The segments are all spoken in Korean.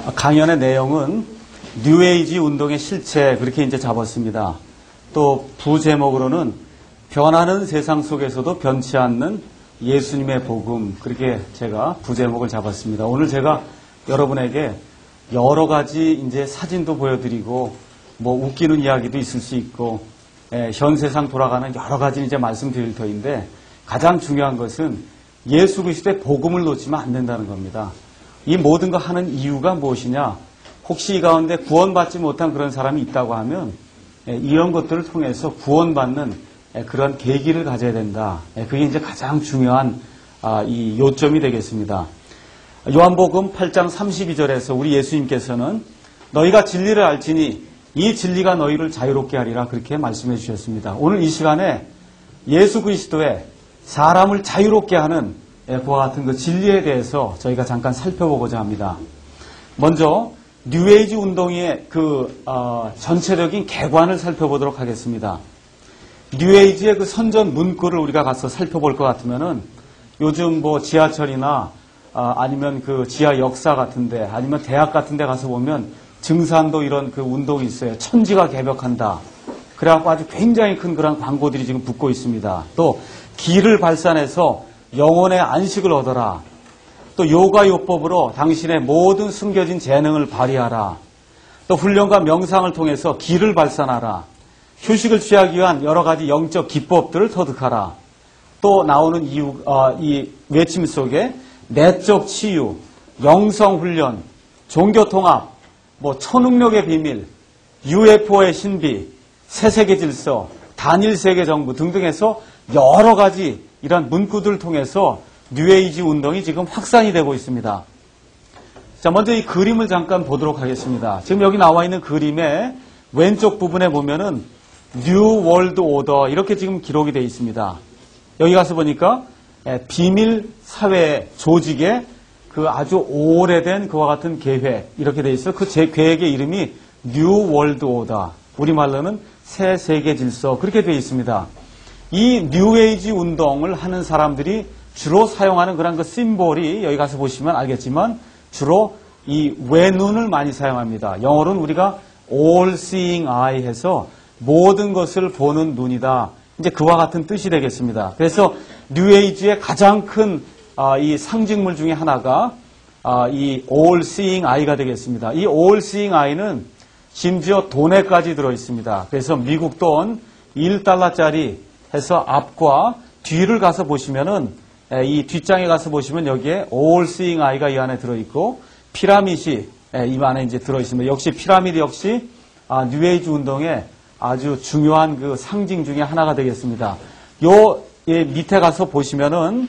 강연의 내용은 뉴에이지 운동의 실체 그렇게 이제 잡았습니다. 또 부제목으로는 변하는 세상 속에서도 변치 않는 예수님의 복음 그렇게 제가 부제목을 잡았습니다. 오늘 제가 여러분에게 여러 가지 이제 사진도 보여드리고 뭐 웃기는 이야기도 있을 수 있고 현 세상 돌아가는 여러 가지 이제 말씀드릴 터인데 가장 중요한 것은 예수 그리스도의 복음을 놓치면 안 된다는 겁니다. 이 모든 거 하는 이유가 무엇이냐? 혹시 이 가운데 구원받지 못한 그런 사람이 있다고 하면 이런 것들을 통해서 구원받는 그런 계기를 가져야 된다. 그게 이제 가장 중요한 이 요점이 되겠습니다. 요한복음 8장 32절에서 우리 예수님께서는 너희가 진리를 알지니 이 진리가 너희를 자유롭게 하리라 그렇게 말씀해 주셨습니다. 오늘 이 시간에 예수 그리스도의 사람을 자유롭게 하는 그와 같은 그 진리에 대해서 저희가 잠깐 살펴보고자 합니다. 먼저 뉴에이지 운동의 그 전체적인 개관을 살펴보도록 하겠습니다. 뉴에이지의 그 선전 문구를 우리가 가서 살펴볼 것 같으면은 요즘 뭐 지하철이나 아니면 그 지하 역사 같은데 아니면 대학 같은데 가서 보면 증산도 이런 그 운동이 있어요. 천지가 개벽한다. 그래갖고 아주 굉장히 큰 그런 광고들이 지금 붙고 있습니다. 또 기를 발산해서 영혼의 안식을 얻어라. 또 요가 요법으로 당신의 모든 숨겨진 재능을 발휘하라. 또 훈련과 명상을 통해서 기를 발산하라. 휴식을 취하기 위한 여러 가지 영적 기법들을 터득하라. 또 나오는 이 외침 속에 내적 치유, 영성 훈련, 종교 통합, 뭐 초능력의 비밀, UFO의 신비, 새세계 질서, 단일 세계 정부 등등 해서 여러 가지 이런 문구들을 통해서 뉴에이지 운동이 지금 확산이 되고 있습니다. 자, 먼저 이 그림을 잠깐 보도록 하겠습니다. 지금 여기 나와 있는 그림의 왼쪽 부분에 보면은 뉴 월드 오더 이렇게 지금 기록이 되어 있습니다. 여기 가서 보니까 비밀 사회 조직의 그 아주 오래된 그와 같은 계획 이렇게 되어 있어요. 그 계획의 이름이 뉴 월드 오더, 우리말로는 새 세계 질서 그렇게 되어 있습니다. 이 뉴에이지 운동을 하는 사람들이 주로 사용하는 그런 그 심볼이 여기 가서 보시면 알겠지만 주로 이 외눈을 많이 사용합니다. 영어로는 우리가 all seeing eye 해서 모든 것을 보는 눈이다. 이제 그와 같은 뜻이 되겠습니다. 그래서 뉴에이지의 가장 큰 이 상징물 중에 하나가 이 all seeing eye가 되겠습니다. 이 all seeing eye는 심지어 돈에까지 들어 있습니다. 그래서 미국 돈 1달러짜리 해서 앞과 뒤를 가서 보시면은 이 뒷장에 가서 보시면 여기에 all seeing eye가 이 안에 들어 있고 피라밋이 이 안에 이제 들어 있습니다. 역시 피라밋 역시 뉴에이지 운동의 아주 중요한 그 상징 중에 하나가 되겠습니다. 요 밑에 가서 보시면은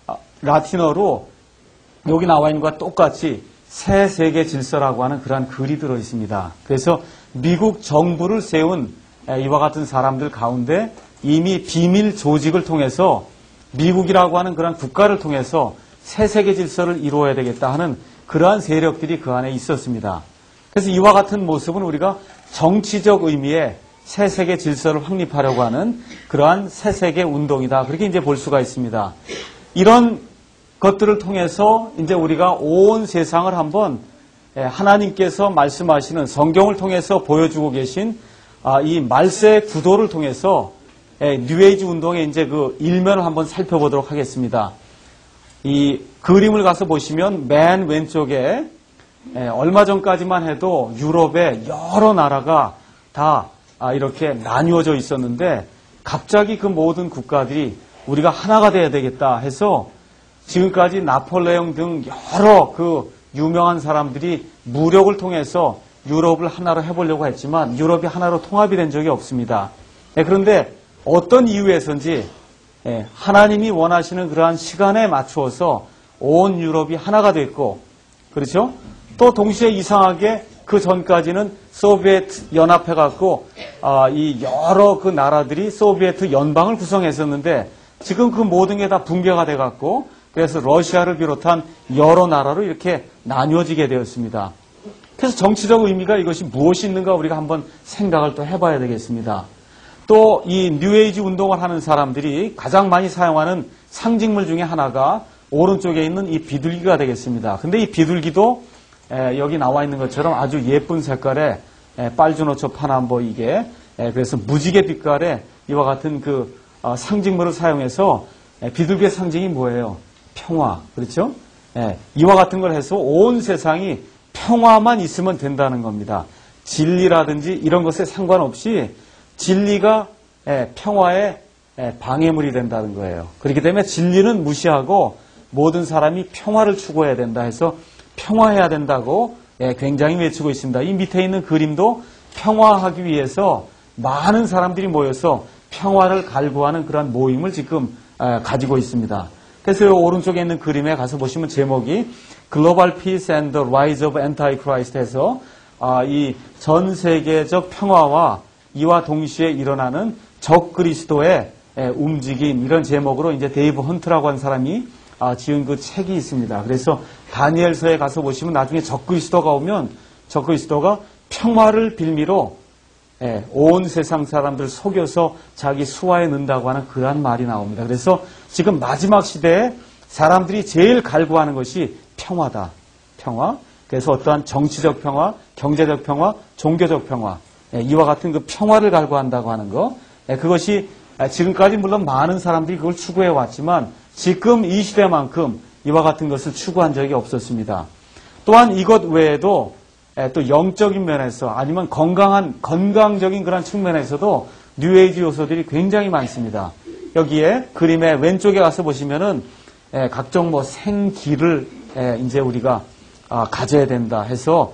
라틴어로 여기 나와 있는 것과 똑같이 새 세계 질서라고 하는 그러한 글이 들어 있습니다. 그래서 미국 정부를 세운 이와 같은 사람들 가운데 이미 비밀 조직을 통해서 미국이라고 하는 그런 국가를 통해서 새 세계 질서를 이루어야 되겠다 하는 그러한 세력들이 그 안에 있었습니다. 그래서 이와 같은 모습은 우리가 정치적 의미의 새 세계 질서를 확립하려고 하는 그러한 새 세계 운동이다. 그렇게 이제 볼 수가 있습니다. 이런 것들을 통해서 이제 우리가 온 세상을 한번 하나님께서 말씀하시는 성경을 통해서 보여주고 계신 이 말세의 구도를 통해서 뉴에이지 운동의 이제 그 일면을 한번 살펴보도록 하겠습니다. 이 그림을 가서 보시면 맨 왼쪽에 얼마 전까지만 해도 유럽의 여러 나라가 다 이렇게 나뉘어져 있었는데 갑자기 그 모든 국가들이 우리가 하나가 돼야 되겠다 해서 지금까지 나폴레옹 등 여러 그 유명한 사람들이 무력을 통해서 유럽을 하나로 해보려고 했지만 유럽이 하나로 통합이 된 적이 없습니다. 그런데 어떤 이유에서인지 하나님이 원하시는 그러한 시간에 맞추어서 온 유럽이 하나가 됐고, 그렇죠? 또 동시에 이상하게 그 전까지는 소비에트 연합해갖고 이 여러 그 나라들이 소비에트 연방을 구성했었는데 지금 그 모든 게 다 붕괴가 돼갖고 그래서 러시아를 비롯한 여러 나라로 이렇게 나뉘어지게 되었습니다. 그래서 정치적 의미가 이것이 무엇이 있는가 우리가 한번 생각을 또 해봐야 되겠습니다. 또 이 뉴에이지 운동을 하는 사람들이 가장 많이 사용하는 상징물 중에 하나가 오른쪽에 있는 이 비둘기가 되겠습니다. 근데 이 비둘기도 여기 나와 있는 것처럼 아주 예쁜 색깔의 빨주노초 파남보 이게 그래서 무지개 빛깔의 이와 같은 그 상징물을 사용해서 비둘기의 상징이 뭐예요? 평화. 그렇죠? 이와 같은 걸 해서 온 세상이 평화만 있으면 된다는 겁니다. 진리라든지 이런 것에 상관없이 진리가 평화의 방해물이 된다는 거예요. 그렇기 때문에 진리는 무시하고 모든 사람이 평화를 추구해야 된다 해서 평화해야 된다고 굉장히 외치고 있습니다. 이 밑에 있는 그림도 평화하기 위해서 많은 사람들이 모여서 평화를 갈구하는 그런 모임을 지금 가지고 있습니다. 그래서 오른쪽에 있는 그림에 가서 보시면 제목이 Global Peace and the Rise of Antichrist 해서 이 전 세계적 평화와 이와 동시에 일어나는 적그리스도의 움직임 이런 제목으로 이제 데이브 헌트라고 하는 사람이 지은 그 책이 있습니다. 그래서 다니엘서에 가서 보시면 나중에 적그리스도가 오면 적그리스도가 평화를 빌미로 온 세상 사람들 속여서 자기 수하에 넣는다고 하는 그러한 말이 나옵니다. 그래서 지금 마지막 시대에 사람들이 제일 갈구하는 것이 평화다. 평화. 그래서 어떠한 정치적 평화, 경제적 평화, 종교적 평화 이와 같은 그 평화를 갈구한다고 하는 거 그것이 지금까지 물론 많은 사람들이 그걸 추구해 왔지만 지금 이 시대만큼 이와 같은 것을 추구한 적이 없었습니다. 또한 이것 외에도 또 영적인 면에서 아니면 건강적인 그런 측면에서도 뉴에이지 요소들이 굉장히 많습니다. 여기에 그림의 왼쪽에 가서 보시면은 각종 뭐 생기를 이제 우리가 가져야 된다 해서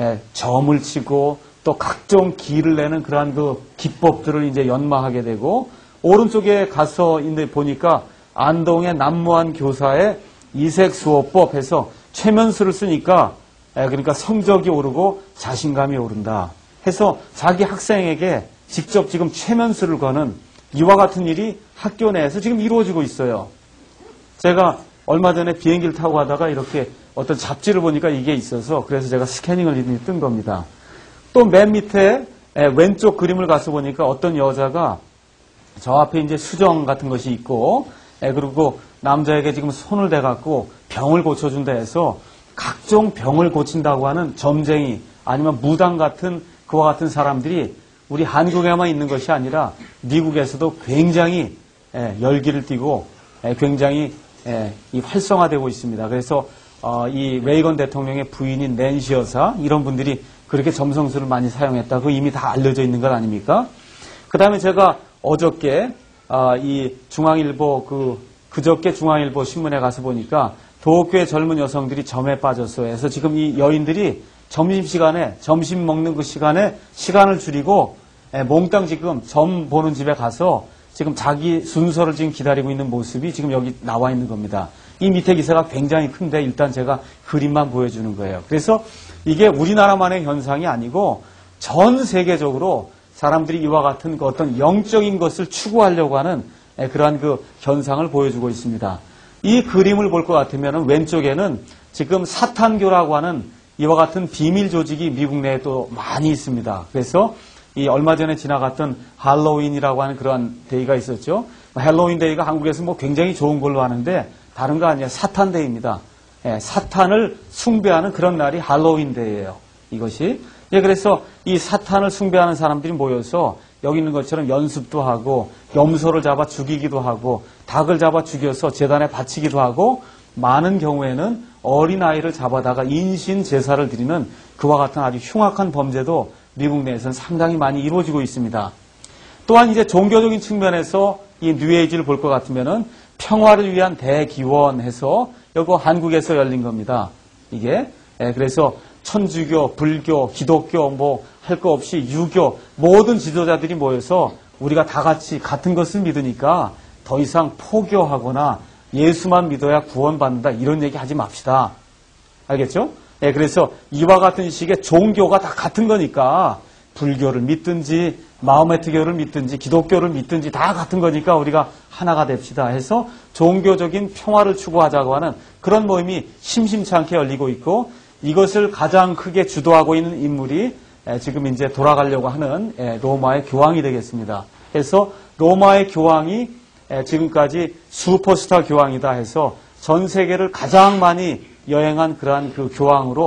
점을 치고 또 각종 기를 내는 그러한 그 기법들을 이제 연마하게 되고 오른쪽에 가서 이제 보니까 안동의 남무한 교사의 이색수호법 해서 최면수를 쓰니까 그러니까 성적이 오르고 자신감이 오른다 해서 자기 학생에게 직접 지금 최면수를 거는 이와 같은 일이 학교 내에서 지금 이루어지고 있어요. 제가 얼마 전에 비행기를 타고 가다가 이렇게 어떤 잡지를 보니까 이게 있어서 그래서 제가 스캐닝을 뜬 겁니다. 또 맨 밑에 왼쪽 그림을 가서 보니까 어떤 여자가 저 앞에 이제 수정 같은 것이 있고 그리고 남자에게 지금 손을 대갖고 병을 고쳐준다 해서 각종 병을 고친다고 하는 점쟁이 아니면 무당 같은 그와 같은 사람들이 우리 한국에만 있는 것이 아니라 미국에서도 굉장히 열기를 띠고 굉장히 이 활성화되고 있습니다. 그래서 이 레이건 대통령의 부인인 낸시 여사 이런 분들이 그렇게 점성술을 많이 사용했다고 이미 다 알려져 있는 것 아닙니까? 그 다음에 제가 어저께 이 중앙일보 그저께 중앙일보 신문에 가서 보니까 도쿄의 젊은 여성들이 점에 빠졌어요. 그래서 지금 이 여인들이 점심시간에 점심 먹는 그 시간에 시간을 줄이고 몽땅 지금 점 보는 집에 가서 지금 자기 순서를 지금 기다리고 있는 모습이 지금 여기 나와 있는 겁니다. 이 밑에 기사가 굉장히 큰데 일단 제가 그림만 보여주는 거예요. 그래서 이게 우리나라만의 현상이 아니고 전 세계적으로 사람들이 이와 같은 그 어떤 영적인 것을 추구하려고 하는 그러한 그 현상을 보여주고 있습니다. 이 그림을 볼 것 같으면 왼쪽에는 지금 사탄교라고 하는 이와 같은 비밀 조직이 미국 내에 또 많이 있습니다. 그래서 이 얼마 전에 지나갔던 할로윈이라고 하는 그런 데이가 있었죠. 할로윈 데이가 한국에서 뭐 굉장히 좋은 걸로 아는데 다른 거 아니에요. 사탄 데이입니다. 사탄을 숭배하는 그런 날이 할로윈 데이예요. 이것이. 그래서 이 사탄을 숭배하는 사람들이 모여서 여기 있는 것처럼 연습도 하고 염소를 잡아 죽이기도 하고 닭을 잡아 죽여서 제단에 바치기도 하고 많은 경우에는 어린아이를 잡아다가 인신 제사를 드리는 그와 같은 아주 흉악한 범죄도 미국 내에서는 상당히 많이 이루어지고 있습니다. 또한 이제 종교적인 측면에서 이 뉴에이지를 볼 것 같으면은 평화를 위한 대기원 해서 여기 한국에서 열린 겁니다. 이게 그래서 천주교, 불교, 기독교 뭐 할 거 없이 유교 모든 지도자들이 모여서 우리가 다 같이 같은 것을 믿으니까 더 이상 포교하거나 예수만 믿어야 구원받는다 이런 얘기 하지 맙시다. 알겠죠? 그래서 이와 같은 식의 종교가 다 같은 거니까 불교를 믿든지 마호메트교를 믿든지 기독교를 믿든지 다 같은 거니까 우리가 하나가 됩시다 해서 종교적인 평화를 추구하자고 하는 그런 모임이 심심치 않게 열리고 있고 이것을 가장 크게 주도하고 있는 인물이 지금 이제 돌아가려고 하는 로마의 교황이 되겠습니다. 그래서 로마의 교황이 지금까지 슈퍼스타 교황이다 해서 전 세계를 가장 많이 여행한 그러한 그 교황으로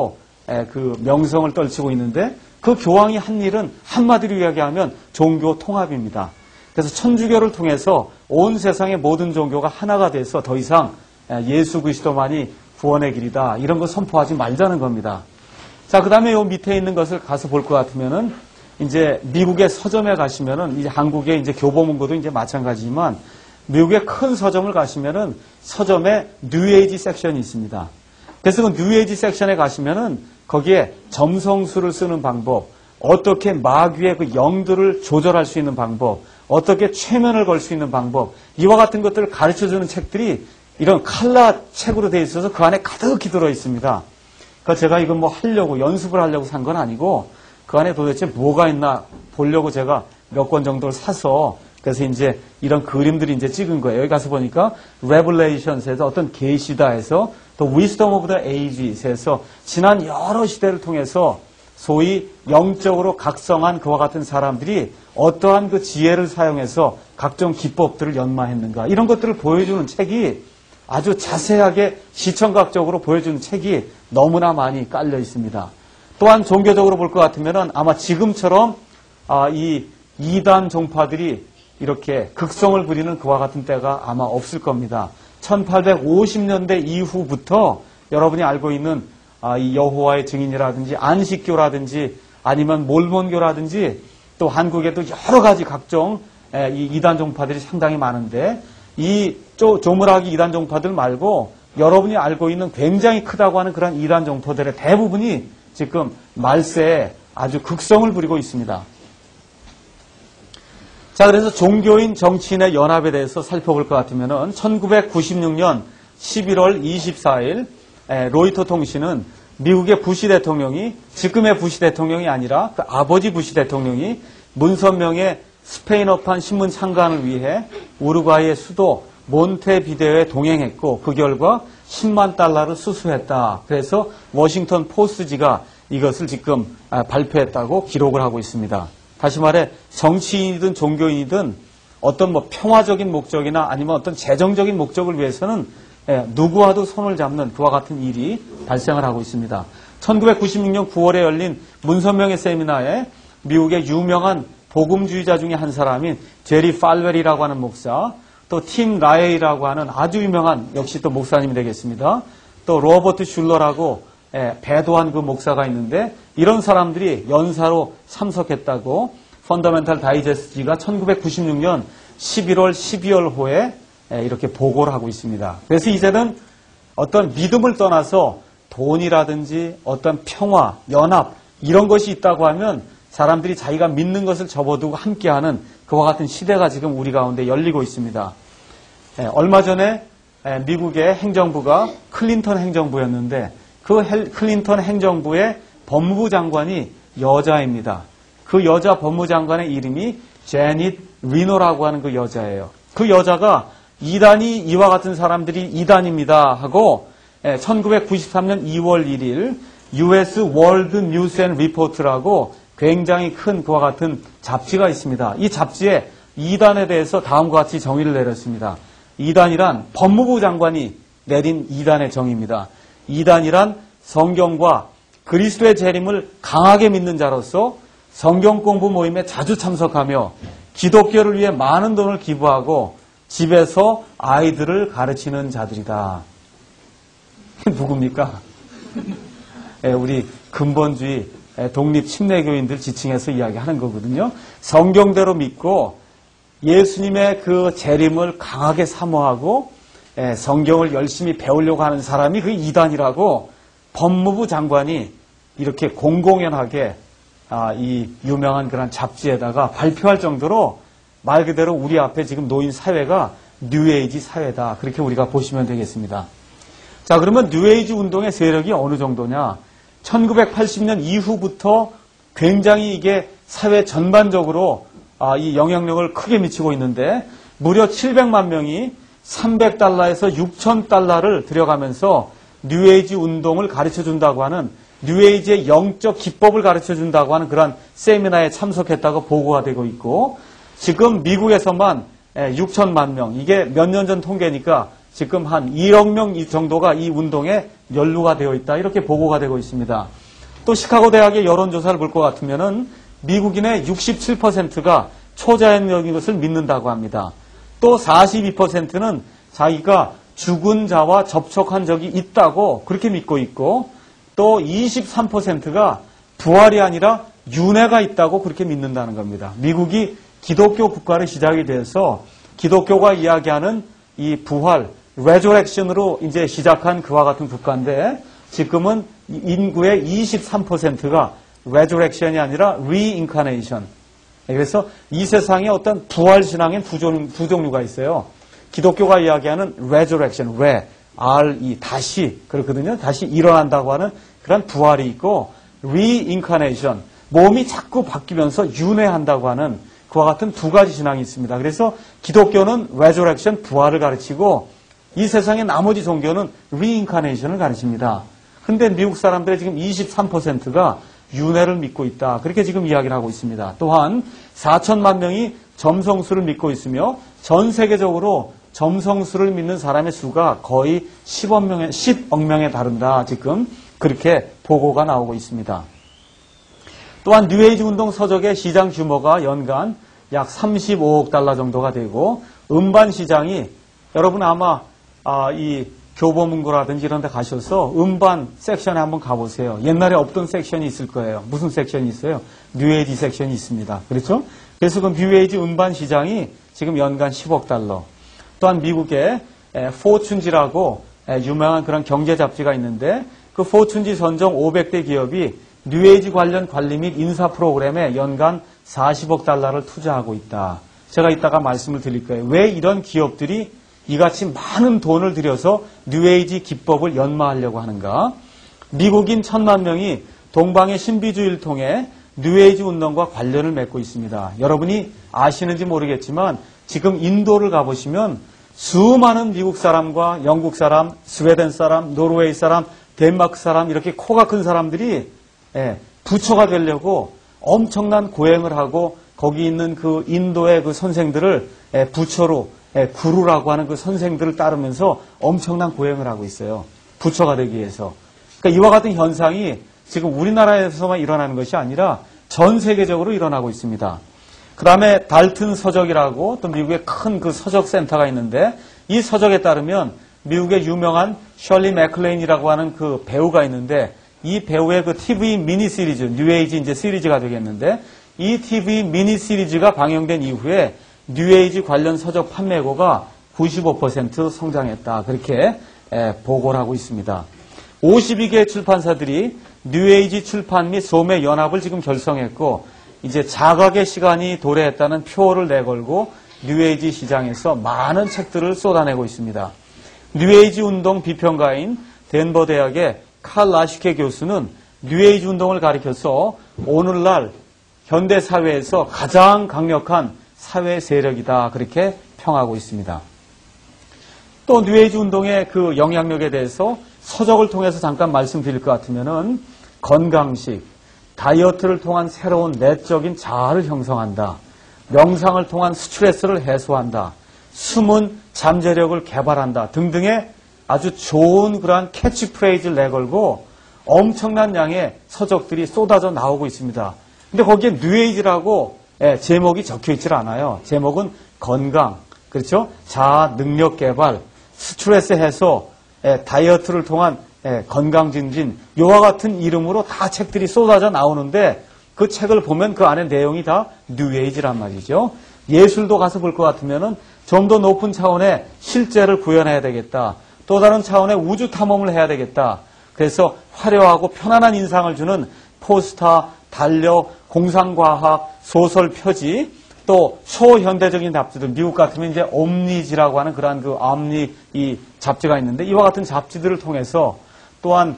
그 명성을 떨치고 있는데 그 교황이 한 일은 한마디로 이야기하면 종교 통합입니다. 그래서 천주교를 통해서 온 세상의 모든 종교가 하나가 돼서 더 이상 예수 그리스도만이 구원의 길이다. 이런 거 선포하지 말자는 겁니다. 자, 그 다음에 요 밑에 있는 것을 가서 볼 것 같으면은 이제 미국의 서점에 가시면은 이제 한국의 이제 교보문고도 이제 마찬가지지만 미국의 큰 서점을 가시면은 서점에 뉴에이지 섹션이 있습니다. 그래서 그 뉴에이지 섹션에 가시면은 거기에 점성술을 쓰는 방법, 어떻게 마귀의 그 영들을 조절할 수 있는 방법, 어떻게 최면을 걸 수 있는 방법, 이와 같은 것들을 가르쳐주는 책들이 이런 칼라 책으로 되어 있어서 그 안에 가득히 들어 있습니다. 그러니까 제가 이거 뭐 하려고 연습을 하려고 산 건 아니고 그 안에 도대체 뭐가 있나 보려고 제가 몇 권 정도를 사서 그래서 이제 이런 그림들이 이제 찍은 거예요. 여기 가서 보니까 Revelations에서 어떤 계시다 해서 또 Wisdom of the Ages에서 지난 여러 시대를 통해서 소위 영적으로 각성한 그와 같은 사람들이 어떠한 그 지혜를 사용해서 각종 기법들을 연마했는가 이런 것들을 보여주는 책이 아주 자세하게 시청각적으로 보여주는 책이 너무나 많이 깔려 있습니다. 또한 종교적으로 볼 것 같으면 아마 지금처럼 이 이단 종파들이 이렇게 극성을 부리는 그와 같은 때가 아마 없을 겁니다. 1850년대 이후부터 여러분이 알고 있는 이 여호와의 증인이라든지 안식교라든지 아니면 몰몬교라든지 또 한국에도 여러 가지 각종 이 이단 종파들이 상당히 많은데 이 조물하기 이단 종파들 말고 여러분이 알고 있는 굉장히 크다고 하는 그런 이단 종파들의 대부분이 지금 말세에 아주 극성을 부리고 있습니다. 자, 그래서 종교인 정치인의 연합에 대해서 살펴볼 것 같으면은 1996년 11월 24일 로이터 통신은 미국의 부시 대통령이 지금의 부시 대통령이 아니라 그 아버지 부시 대통령이 문선명의 스페인어판 신문 창간을 위해 우루과이의 수도 몬테비데오에 동행했고 그 결과 10만 달러를 수수했다. 그래서 워싱턴 포스트지가 이것을 지금 발표했다고 기록을 하고 있습니다. 다시 말해 정치인이든 종교인이든 어떤 뭐 평화적인 목적이나 아니면 어떤 재정적인 목적을 위해서는 누구와도 손을 잡는 그와 같은 일이 발생을 하고 있습니다. 1996년 9월에 열린 문선명의 세미나에 미국의 유명한 복음주의자 중에 한 사람인 제리 팔웰이라고 하는 목사, 또 팀 라에이라고 하는 아주 유명한 역시 또 목사님이 되겠습니다. 또 로버트 슐러라고 배도한 그 목사가 있는데 이런 사람들이 연사로 참석했다고 펀더멘탈 다이제스트가 1996년 11월, 12월호에 이렇게 보고를 하고 있습니다. 그래서 이제는 어떤 믿음을 떠나서 돈이라든지 어떤 평화, 연합 이런 것이 있다고 하면 사람들이 자기가 믿는 것을 접어두고 함께하는 그와 같은 시대가 지금 우리 가운데 열리고 있습니다. 얼마 전에 미국의 행정부가 클린턴 행정부였는데 그 클린턴 행정부의 법무부 장관이 여자입니다. 그 여자 법무장관의 이름이 제닛 리노라고 하는 그 여자예요. 그 여자가 이단이 이와 같은 사람들이 이단입니다 하고 1993년 2월 1일 US 월드 뉴스 앤 리포트라고 굉장히 큰 그와 같은 잡지가 있습니다. 이 잡지에 이단에 대해서 다음과 같이 정의를 내렸습니다. 이단이란 법무부 장관이 내린 이단의 정의입니다. 이단이란 성경과 그리스도의 재림을 강하게 믿는 자로서 성경 공부 모임에 자주 참석하며 기독교를 위해 많은 돈을 기부하고 집에서 아이들을 가르치는 자들이다. 누굽니까? 우리 근본주의 독립 침례교인들 지칭해서 이야기하는 거거든요. 성경대로 믿고 예수님의 그 재림을 강하게 사모하고 성경을 열심히 배우려고 하는 사람이 그 이단이라고 법무부 장관이 이렇게 공공연하게 이 유명한 그런 잡지에다가 발표할 정도로 말 그대로 우리 앞에 지금 놓인 사회가 뉴에이지 사회다. 그렇게 우리가 보시면 되겠습니다. 자, 그러면 뉴에이지 운동의 세력이 어느 정도냐? 1980년 이후부터 굉장히 이게 사회 전반적으로 이 영향력을 크게 미치고 있는데 무려 700만 명이 300달러에서 6,000달러를 들여가면서 뉴에이지 운동을 가르쳐준다고 하는 뉴에이지의 영적 기법을 가르쳐준다고 하는 그런 세미나에 참석했다고 보고가 되고 있고 지금 미국에서만 6천만 명, 이게 몇 년 전 통계니까 지금 한 1억 명 정도가 이 운동에 연루가 되어 있다. 이렇게 보고가 되고 있습니다. 또 시카고 대학의 여론조사를 볼 것 같으면은 미국인의 67%가 초자연적인 것을 믿는다고 합니다. 또 42%는 자기가 죽은 자와 접촉한 적이 있다고 그렇게 믿고 있고, 또 23%가 부활이 아니라 윤회가 있다고 그렇게 믿는다는 겁니다. 미국이 기독교 국가로 시작이 돼서 기독교가 이야기하는 이 부활, 레저렉션으로 이제 시작한 그와 같은 국가인데, 지금은 인구의 23%가 레저렉션이 아니라 리인카네이션. 그래서 이 세상에 어떤 부활 신앙엔 두 종류가 있어요. 기독교가 이야기하는 resurrection, R-E, 다시, 그렇거든요. 다시 일어난다고 하는 그런 부활이 있고, reincarnation, 몸이 자꾸 바뀌면서 윤회한다고 하는 그와 같은 두 가지 신앙이 있습니다. 그래서 기독교는 resurrection, 부활을 가르치고, 이 세상의 나머지 종교는 reincarnation을 가르칩니다. 그런데 미국 사람들의 지금 23%가 윤회를 믿고 있다. 그렇게 지금 이야기를 하고 있습니다. 또한 4천만 명이 점성술을 믿고 있으며 전 세계적으로 점성술을 믿는 사람의 수가 거의 10억 명에 다른다. 지금 그렇게 보고가 나오고 있습니다. 또한 뉴에이지 운동 서적의 시장 규모가 연간 약 35억 달러 정도가 되고, 음반 시장이, 여러분 아마 이 교보문고라든지 이런 데 가셔서 음반 섹션에 한번 가보세요. 옛날에 없던 섹션이 있을 거예요. 무슨 섹션이 있어요? 뉴에이지 섹션이 있습니다. 그렇죠? 그래서 그 뉴에이지 음반 시장이 지금 연간 10억 달러. 또한 미국의 포춘지라고 유명한 그런 경제 잡지가 있는데, 그 포춘지 선정 500대 기업이 뉴에이지 관련 관리 및 인사 프로그램에 연간 40억 달러를 투자하고 있다. 제가 이따가 말씀을 드릴 거예요. 왜 이런 기업들이 이같이 많은 돈을 들여서 뉴에이지 기법을 연마하려고 하는가? 미국인 1,000만 명이 동방의 신비주의를 통해 뉴에이지 운동과 관련을 맺고 있습니다. 여러분이 아시는지 모르겠지만 지금 인도를 가보시면 수많은 미국 사람과 영국 사람, 스웨덴 사람, 노르웨이 사람, 덴마크 사람, 이렇게 코가 큰 사람들이 부처가 되려고 엄청난 고행을 하고, 거기 있는 그 인도의 그 선생들을 부처로, 구루라고 하는 그 선생들을 따르면서 엄청난 고행을 하고 있어요. 부처가 되기 위해서. 그러니까 이와 같은 현상이 지금 우리나라에서만 일어나는 것이 아니라 전 세계적으로 일어나고 있습니다. 그 다음에 달튼 서적이라고 또 미국의 큰 그 서적 센터가 있는데, 이 서적에 따르면 미국의 유명한 셜리 맥클레인이라고 하는 그 배우가 있는데, 이 배우의 그 TV 미니 시리즈, 뉴에이지 이제 시리즈가 되겠는데, 이 TV 미니 시리즈가 방영된 이후에 뉴에이지 관련 서적 판매고가 95% 성장했다. 그렇게 보고를 하고 있습니다. 52개 출판사들이 뉴에이지 출판 및 소매 연합을 지금 결성했고, 이제 자각의 시간이 도래했다는 표어를 내걸고 뉴에이지 시장에서 많은 책들을 쏟아내고 있습니다. 뉴에이지 운동 비평가인 덴버 대학의 칼 라슈케 교수는 뉴에이지 운동을 가리켜서 오늘날 현대 사회에서 가장 강력한 사회 세력이다. 그렇게 평하고 있습니다. 또 뉴에이지 운동의 그 영향력에 대해서 서적을 통해서 잠깐 말씀드릴 것 같으면은, 건강식, 다이어트를 통한 새로운 내적인 자아를 형성한다. 명상을 통한 스트레스를 해소한다. 숨은 잠재력을 개발한다. 등등의 아주 좋은 그러한 캐치프레이즈를 내걸고 엄청난 양의 서적들이 쏟아져 나오고 있습니다. 근데 거기에 뉴에이지라고 제목이 적혀 있질 않아요. 제목은 건강, 그렇죠? 자아 능력 개발, 스트레스 해소, 다이어트를 통한 건강 증진, 이와 같은 이름으로 다 책들이 쏟아져 나오는데, 그 책을 보면 그 안에 내용이 다 뉴에이지란 말이죠. 예술도 가서 볼 것 같으면은 좀 더 높은 차원의 실제를 구현해야 되겠다. 또 다른 차원의 우주 탐험을 해야 되겠다. 그래서 화려하고 편안한 인상을 주는 포스터, 달력, 공상과학, 소설 표지, 또 초현대적인 잡지들, 미국 같으면 이제 옴니지라고 하는 그러한 그 옴니 이 잡지가 있는데, 이와 같은 잡지들을 통해서 또한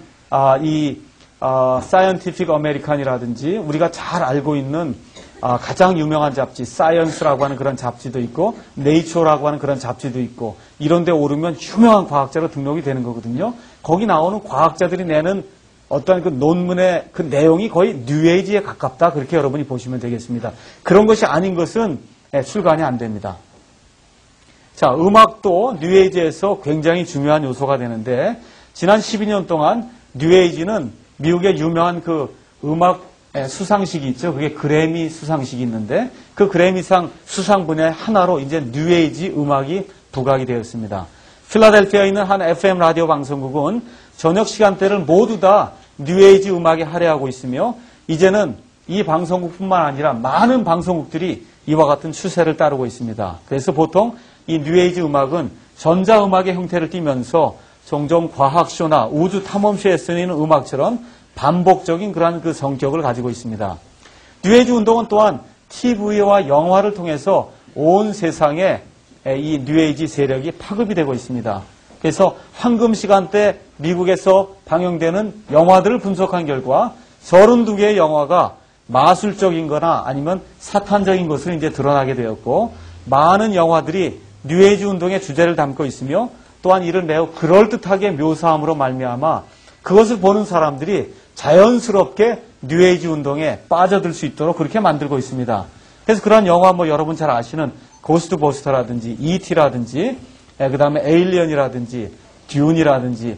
사이언티픽 아메리칸이라든지 우리가 잘 알고 있는 가장 유명한 잡지, 사이언스라고 하는 그런 잡지도 있고, 네이처라고 하는 그런 잡지도 있고, 이런 데 오르면 유명한 과학자로 등록이 되는 거거든요. 거기 나오는 과학자들이 내는 어떤 그 논문의 그 내용이 거의 뉴에이지에 가깝다. 그렇게 여러분이 보시면 되겠습니다. 그런 것이 아닌 것은 출간이 안 됩니다. 자, 음악도 뉴에이지에서 굉장히 중요한 요소가 되는데, 지난 12년 동안 뉴에이지는 미국의 유명한 그 음악 수상식이 있죠. 그게 그래미 수상식이 있는데 그 그래미상 수상 분야의 하나로 이제 뉴에이지 음악이 부각이 되었습니다. 필라델피아에 있는 한 FM 라디오 방송국은 저녁 시간대를 모두 다 뉴에이지 음악에 할애하고 있으며 이제는 이 방송국뿐만 아니라 많은 방송국들이 이와 같은 추세를 따르고 있습니다. 그래서 보통 이 뉴에이지 음악은 전자음악의 형태를 띠면서 종종 과학쇼나 우주 탐험쇼에 쓰이는 음악처럼 반복적인 그러한 그 성격을 가지고 있습니다. 뉴에이지 운동은 또한 TV와 영화를 통해서 온 세상에 이 뉴에이지 세력이 파급이 되고 있습니다. 그래서 황금 시간대 미국에서 방영되는 영화들을 분석한 결과 32개의 영화가 마술적인 거나 아니면 사탄적인 것으로 이제 드러나게 되었고 많은 영화들이 뉴에이지 운동의 주제를 담고 있으며 또한 이를 매우 그럴듯하게 묘사함으로 말미암아 그것을 보는 사람들이 자연스럽게 뉴에이지 운동에 빠져들 수 있도록 그렇게 만들고 있습니다. 그래서 그런 영화 여러분 잘 아시는 고스트버스터라든지 E.T.라든지 그 다음에 에일리언이라든지 듀운이라든지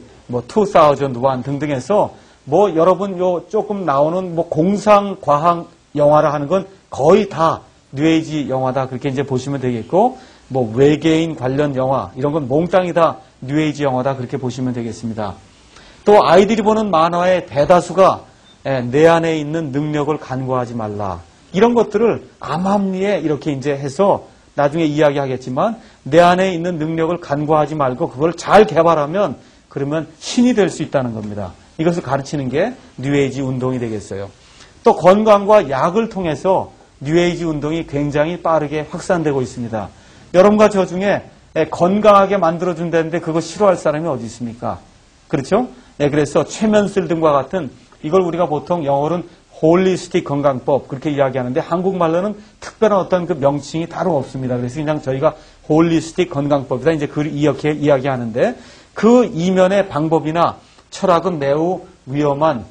2001 등등해서 여러분 조금 나오는 공상 과학 영화라 하는 건 거의 다 뉴에이지 영화다 그렇게 이제 보시면 되겠고 외계인 관련 영화 이런 건 몽땅이 다 뉴에이지 영화다 그렇게 보시면 되겠습니다. 또 아이들이 보는 만화의 대다수가 내 안에 있는 능력을 간과하지 말라 이런 것들을 암암리에 이렇게 이제 해서 나중에 이야기하겠지만 내 안에 있는 능력을 간과하지 말고 그걸 잘 개발하면 그러면 신이 될 수 있다는 겁니다. 이것을 가르치는 게 뉴에이지 운동이 되겠어요. 또 건강과 약을 통해서 뉴에이지 운동이 굉장히 빠르게 확산되고 있습니다. 여러분과 저 중에 건강하게 만들어준다는데 그거 싫어할 사람이 어디 있습니까? 그렇죠? 그래서 최면술 등과 같은 이걸 우리가 보통 영어로는 홀리스틱 건강법 그렇게 이야기하는데 한국말로는 특별한 어떤 그 명칭이 따로 없습니다. 그래서 그냥 저희가 홀리스틱 건강법이다 이제 이렇게 이야기하는데 그 이면의 방법이나 철학은 매우 위험한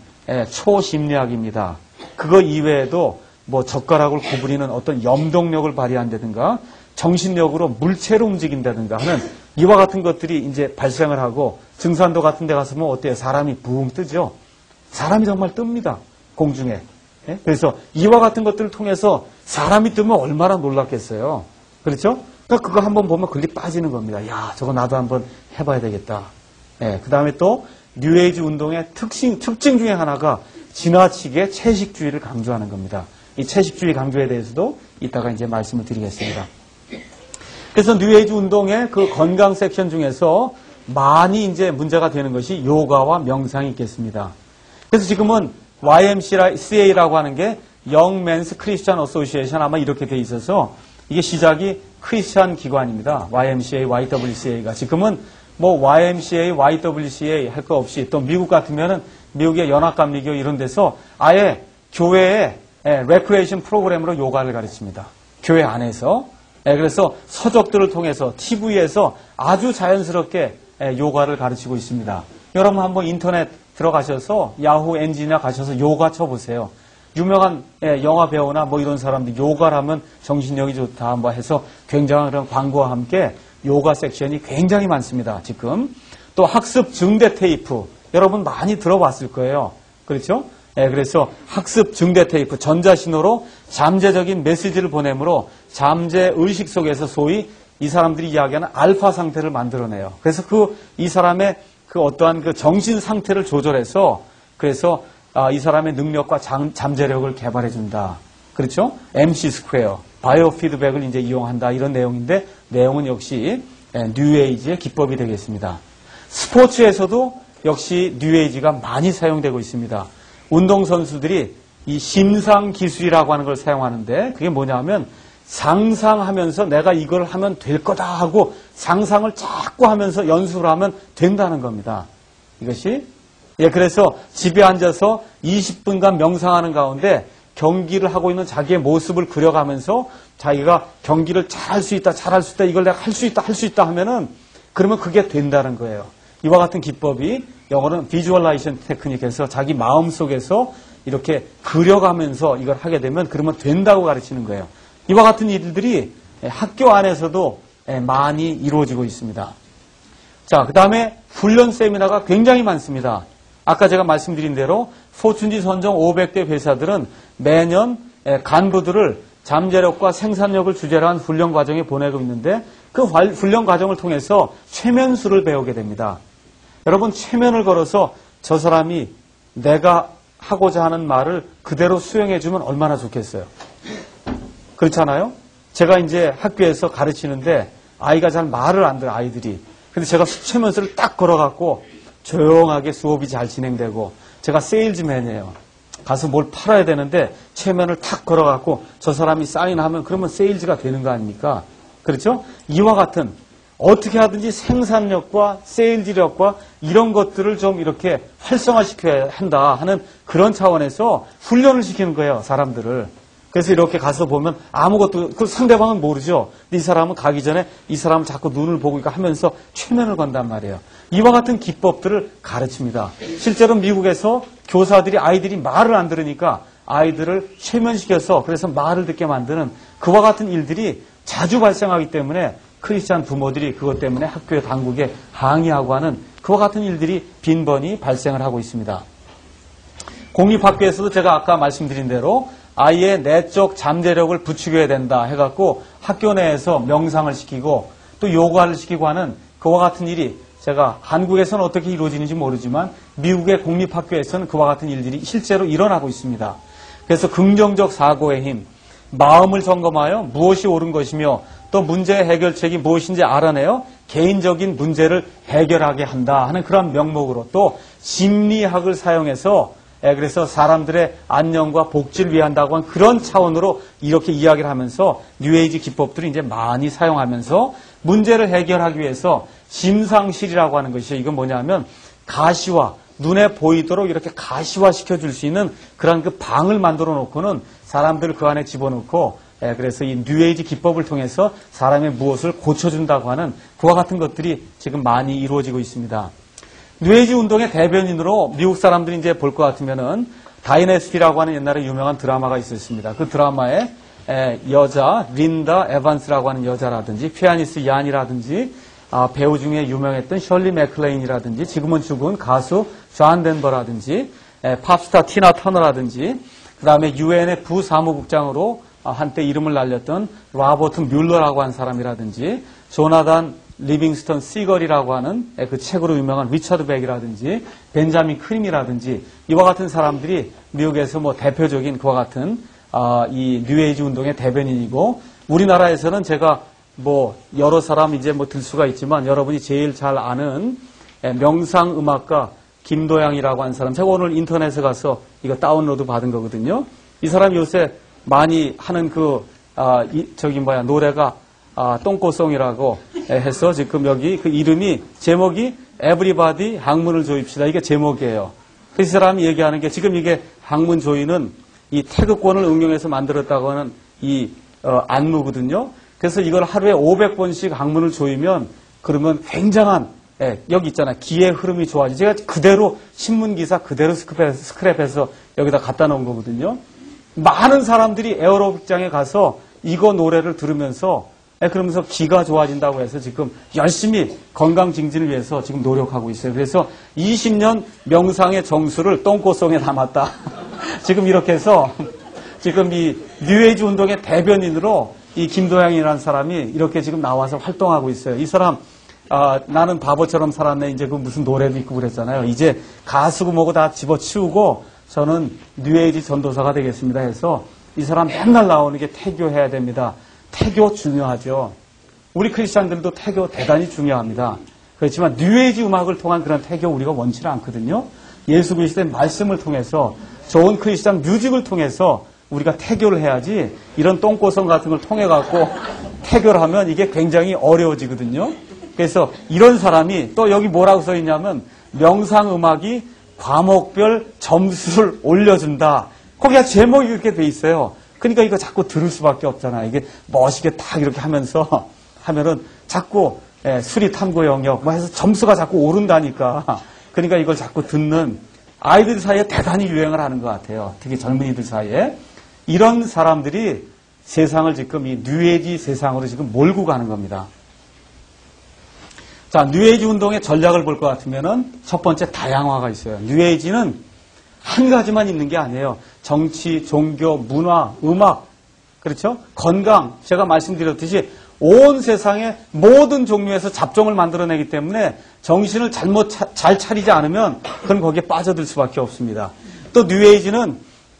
초심리학입니다. 그거 이외에도 젓가락을 구부리는 어떤 염동력을 발휘한다든가 정신력으로 물체로 움직인다든가 하는 이와 같은 것들이 이제 발생을 하고 증산도 같은 데 가서 어때요? 사람이 붕 뜨죠? 사람이 정말 뜹니다. 공중에. 그래서 이와 같은 것들을 통해서 사람이 뜨면 얼마나 놀랐겠어요. 그렇죠? 그러니까 그거 한번 보면 글리 빠지는 겁니다. 야, 저거 나도 한번 해봐야 되겠다. 그 다음에 또 뉴에이지 운동의 특징 중에 하나가 지나치게 채식주의를 강조하는 겁니다. 이 채식주의 강조에 대해서도 이따가 이제 말씀을 드리겠습니다. 그래서 뉴에이지 운동의 그 건강 섹션 중에서 많이 이제 문제가 되는 것이 요가와 명상이 있겠습니다. 그래서 지금은 YMCA라고 하는 게 Young Men's Christian Association 아마 이렇게 돼 있어서 이게 시작이 크리스찬 기관입니다. YMCA, YWCA가 지금은 YMCA, YWCA 할 거 없이 또 미국 같으면은 미국의 연합감리교 이런 데서 아예 교회에 레크레이션 프로그램으로 요가를 가르칩니다. 교회 안에서. 그래서 서적들을 통해서 TV에서 아주 자연스럽게 요가를 가르치고 있습니다. 여러분 한번 인터넷 들어가셔서 야후 엔진이나 가셔서 요가 쳐보세요. 유명한 영화 배우나 이런 사람들 요가를 하면 정신력이 좋다 해서 굉장한 그런 광고와 함께 요가 섹션이 굉장히 많습니다. 지금 또 학습 증대 테이프 여러분 많이 들어봤을 거예요. 그렇죠? 그래서 학습 증대 테이프 전자신호로 잠재적인 메시지를 보내므로 잠재 의식 속에서 소위 이 사람들이 이야기하는 알파 상태를 만들어내요. 그래서 이 사람의 그 어떠한 그 정신 상태를 조절해서 그래서 이 사람의 능력과 잠재력을 개발해 준다. 그렇죠? MC 스퀘어, 바이오 피드백을 이제 이용한다 이런 내용인데 내용은 역시 뉴에이지의 기법이 되겠습니다. 스포츠에서도 역시 뉴에이지가 많이 사용되고 있습니다. 운동선수들이 이 심상기술이라고 하는 걸 사용하는데 그게 뭐냐면 상상하면서 내가 이걸 하면 될 거다 하고 상상을 자꾸 하면서 연습을 하면 된다는 겁니다. 이것이 그래서 집에 앉아서 20분간 명상하는 가운데 경기를 하고 있는 자기의 모습을 그려가면서 자기가 경기를 잘할 수 있다, 잘할 수 있다, 이걸 내가 할 수 있다 하면은 그러면 그게 된다는 거예요. 이와 같은 기법이 영어로는 비주얼라이제이션 테크닉에서 자기 마음속에서 이렇게 그려가면서 이걸 하게 되면 그러면 된다고 가르치는 거예요. 이와 같은 일들이 학교 안에서도 많이 이루어지고 있습니다. 자, 그 다음에 훈련 세미나가 굉장히 많습니다. 아까 제가 말씀드린 대로 포춘지 선정 500대 회사들은 매년 간부들을 잠재력과 생산력을 주제로 한 훈련 과정에 보내고 있는데 그 훈련 과정을 통해서 최면수를 배우게 됩니다. 여러분, 최면을 걸어서 저 사람이 내가 하고자 하는 말을 그대로 수용해주면 얼마나 좋겠어요. 그렇잖아요? 제가 이제 학교에서 가르치는데 아이가 잘 말을 안 들어요, 아이들이. 근데 제가 최면수를 딱 걸어갖고 조용하게 수업이 잘 진행되고, 제가 세일즈맨이에요. 가서 뭘 팔아야 되는데 최면을 탁 걸어갖고 저 사람이 사인하면 그러면 세일즈가 되는 거 아닙니까? 그렇죠? 이와 같은 어떻게 하든지 생산력과 세일즈력과 이런 것들을 좀 이렇게 활성화시켜야 한다 하는 그런 차원에서 훈련을 시키는 거예요, 사람들을. 그래서 이렇게 가서 보면 아무것도, 그 상대방은 모르죠. 근데 이 사람은 가기 전에 이 사람은 자꾸 눈을 보고 하면서 최면을 건단 말이에요. 이와 같은 기법들을 가르칩니다. 실제로 미국에서 교사들이 아이들이 말을 안 들으니까 아이들을 최면시켜서 그래서 말을 듣게 만드는 그와 같은 일들이 자주 발생하기 때문에 크리스찬 부모들이 그것 때문에 학교 당국에 항의하고 하는 그와 같은 일들이 빈번히 발생을 하고 있습니다. 공립학교에서도 제가 아까 말씀드린 대로 아이의 내적 잠재력을 부추겨야 된다 해갖고 학교 내에서 명상을 시키고 또 요가를 시키고 하는 그와 같은 일이 제가 한국에서는 어떻게 이루어지는지 모르지만 미국의 공립학교에서는 그와 같은 일들이 실제로 일어나고 있습니다. 그래서 긍정적 사고의 힘, 마음을 점검하여 무엇이 옳은 것이며 또 문제의 해결책이 무엇인지 알아내어 개인적인 문제를 해결하게 한다 하는 그런 명목으로 또 심리학을 사용해서 그래서 사람들의 안녕과 복지를 위한다고 하는 그런 차원으로 이렇게 이야기를 하면서 뉴에이지 기법들을 이제 많이 사용하면서 문제를 해결하기 위해서 심상실이라고 하는 것이죠. 이건 뭐냐면 가시화, 눈에 보이도록 이렇게 가시화시켜 줄 수 있는 그런 그 방을 만들어 놓고는 사람들을 그 안에 집어넣고 그래서 이 뉴에이지 기법을 통해서 사람의 무엇을 고쳐준다고 하는 그와 같은 것들이 지금 많이 이루어지고 있습니다. 뉴에이지 운동의 대변인으로 미국 사람들이 이제 볼 것 같으면은 다이내스티라고 하는 옛날에 유명한 드라마가 있었습니다. 그 드라마에 여자 린다 에반스라고 하는 여자라든지 피아니스트 얀이라든지 배우 중에 유명했던 셜리 맥클레인이라든지 지금은 죽은 가수 존 덴버라든지 팝스타 티나 터너라든지 그 다음에 유엔의 부사무국장으로 한때 이름을 날렸던 로버트 뮬러라고 하는 사람이라든지 조나단 리빙스턴 시걸이라고 하는 그 책으로 유명한 리처드 백이라든지 벤자민 크림이라든지 이와 같은 사람들이 미국에서 뭐 대표적인 그와 같은 이 뉴에이지 운동의 대변인이고 우리나라에서는 제가 뭐 여러 사람 이제 뭐 들 수가 있지만 여러분이 제일 잘 아는 명상음악가 김도양이라고 하는 사람 제가 오늘 인터넷에 가서 이거 다운로드 받은 거거든요. 이 사람이 요새 많이 하는 노래가 똥꼬송이라고 해서 지금 여기 그 이름이 제목이 Everybody 학문을 조입시다. 이게 제목이에요. 그 사람이 얘기하는 게 지금 이게 학문 조이는 이 태극권을 응용해서 만들었다고 하는 이 안무거든요. 그래서 이걸 하루에 500번씩 학문을 조이면 그러면 굉장한 여기 있잖아. 기의 흐름이 좋아지. 제가 그대로 신문기사 그대로 스크랩해서 여기다 갖다 놓은 거거든요. 많은 사람들이 에어로빅장에 가서 이거 노래를 들으면서 그러면서 기가 좋아진다고 해서 지금 열심히 건강 증진을 위해서 지금 노력하고 있어요. 그래서 20년 명상의 정수를 똥꼬송에 담았다. 지금 이렇게 해서 지금 이 뉴에이지 운동의 대변인으로 이 김도양이라는 사람이 이렇게 지금 나와서 활동하고 있어요. 이 사람 나는 바보처럼 살았네. 이제 그 무슨 노래도 있고 그랬잖아요. 이제 가수고 뭐고 다 집어치우고 저는 뉴에이지 전도사가 되겠습니다 해서 이 사람 맨날 나오는 게 태교해야 됩니다. 태교 중요하죠. 우리 크리스찬들도 태교 대단히 중요합니다. 그렇지만 뉴에이지 음악을 통한 그런 태교 우리가 원치는 않거든요. 예수 그리스도의 말씀을 통해서 좋은 크리스찬 뮤직을 통해서 우리가 태교를 해야지 이런 똥꼬성 같은 걸 통해 갖고 태교를 하면 이게 굉장히 어려워지거든요. 그래서 이런 사람이 또 여기 뭐라고 써 있냐면 명상음악이 과목별 점수를 올려준다. 거기가 제목이 이렇게 돼 있어요. 그러니까 이거 자꾸 들을 수밖에 없잖아요. 이게 멋있게 딱 이렇게 하면서 하면은 자꾸 수리 탐구 영역 뭐 해서 점수가 자꾸 오른다니까. 그러니까 이걸 자꾸 듣는 아이들 사이에 대단히 유행을 하는 것 같아요. 특히 젊은이들 사이에. 이런 사람들이 세상을 지금 이 뉴에이지 세상으로 지금 몰고 가는 겁니다. 자, 뉴에이지 운동의 전략을 볼 것 같으면은 첫 번째 다양화가 있어요. 뉴에이지는 한 가지만 있는 게 아니에요. 정치, 종교, 문화, 음악, 그렇죠? 건강, 제가 말씀드렸듯이 온 세상의 모든 종류에서 잡종을 만들어내기 때문에 정신을 잘 차리지 않으면 그건 거기에 빠져들 수밖에 없습니다. 또 뉴에이지는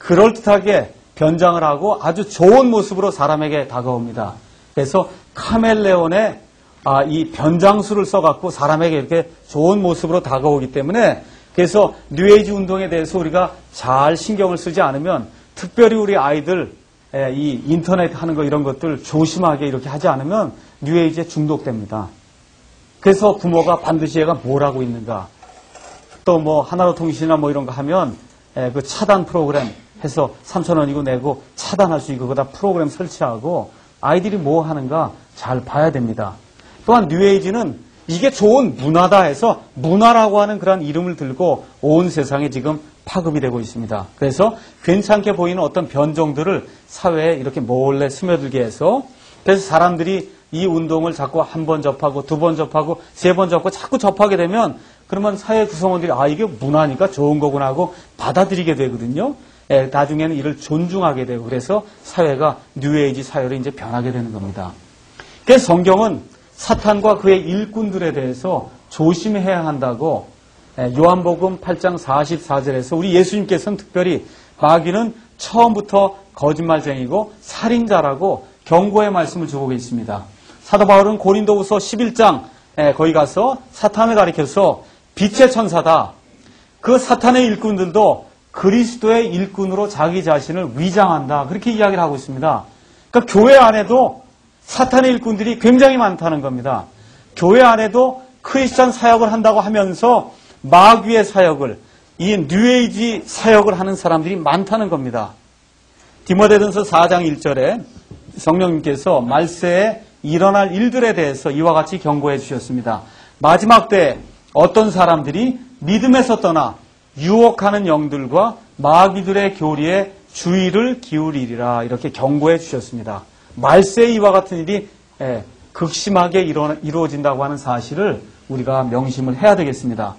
그럴듯하게 변장을 하고 아주 좋은 모습으로 사람에게 다가옵니다. 그래서 카멜레온의 이 변장수를 써갖고 사람에게 이렇게 좋은 모습으로 다가오기 때문에 그래서 뉴에이지 운동에 대해서 우리가 잘 신경을 쓰지 않으면 특별히 우리 아이들 이 인터넷 하는 거 이런 것들 조심하게 이렇게 하지 않으면 뉴에이지에 중독됩니다. 그래서 부모가 반드시 얘가 뭘 하고 있는가 또 뭐 하나로통신이나 뭐 이런 거 하면 그 차단 프로그램 해서 3,000원이고 내고 차단할 수 있고 그거다 프로그램 설치하고 아이들이 뭐 하는가 잘 봐야 됩니다. 또한 뉴에이지는 이게 좋은 문화다 해서 문화라고 하는 그런 이름을 들고 온 세상에 지금 파급이 되고 있습니다. 그래서 괜찮게 보이는 어떤 변종들을 사회에 이렇게 몰래 스며들게 해서 그래서 사람들이 이 운동을 자꾸 한 번 접하고 두 번 접하고 세 번 접하고 자꾸 접하게 되면 그러면 사회 구성원들이 이게 문화니까 좋은 거구나 하고 받아들이게 되거든요. 나중에는 이를 존중하게 되고 그래서 사회가 뉴에이지 사회로 이제 변하게 되는 겁니다. 그래서 성경은 사탄과 그의 일꾼들에 대해서 조심해야 한다고 요한복음 8장 44절에서 우리 예수님께서는 특별히 마귀는 처음부터 거짓말쟁이고 살인자라고 경고의 말씀을 주고 계십니다. 사도 바울은 고린도후서 11장 거기 가서 사탄을 가리켜서 빛의 천사다. 그 사탄의 일꾼들도 그리스도의 일꾼으로 자기 자신을 위장한다. 그렇게 이야기를 하고 있습니다. 그러니까 교회 안에도 사탄의 일꾼들이 굉장히 많다는 겁니다. 교회 안에도 크리스천 사역을 한다고 하면서 마귀의 사역을, 이 뉴에이지 사역을 하는 사람들이 많다는 겁니다. 디모데전서 4장 1절에 성령님께서 말세에 일어날 일들에 대해서 이와 같이 경고해 주셨습니다. 마지막 때에 어떤 사람들이 믿음에서 떠나 유혹하는 영들과 마귀들의 교리에 주의를 기울이리라 이렇게 경고해 주셨습니다. 말세에 이와 같은 일이 극심하게 이루어진다고 하는 사실을 우리가 명심을 해야 되겠습니다.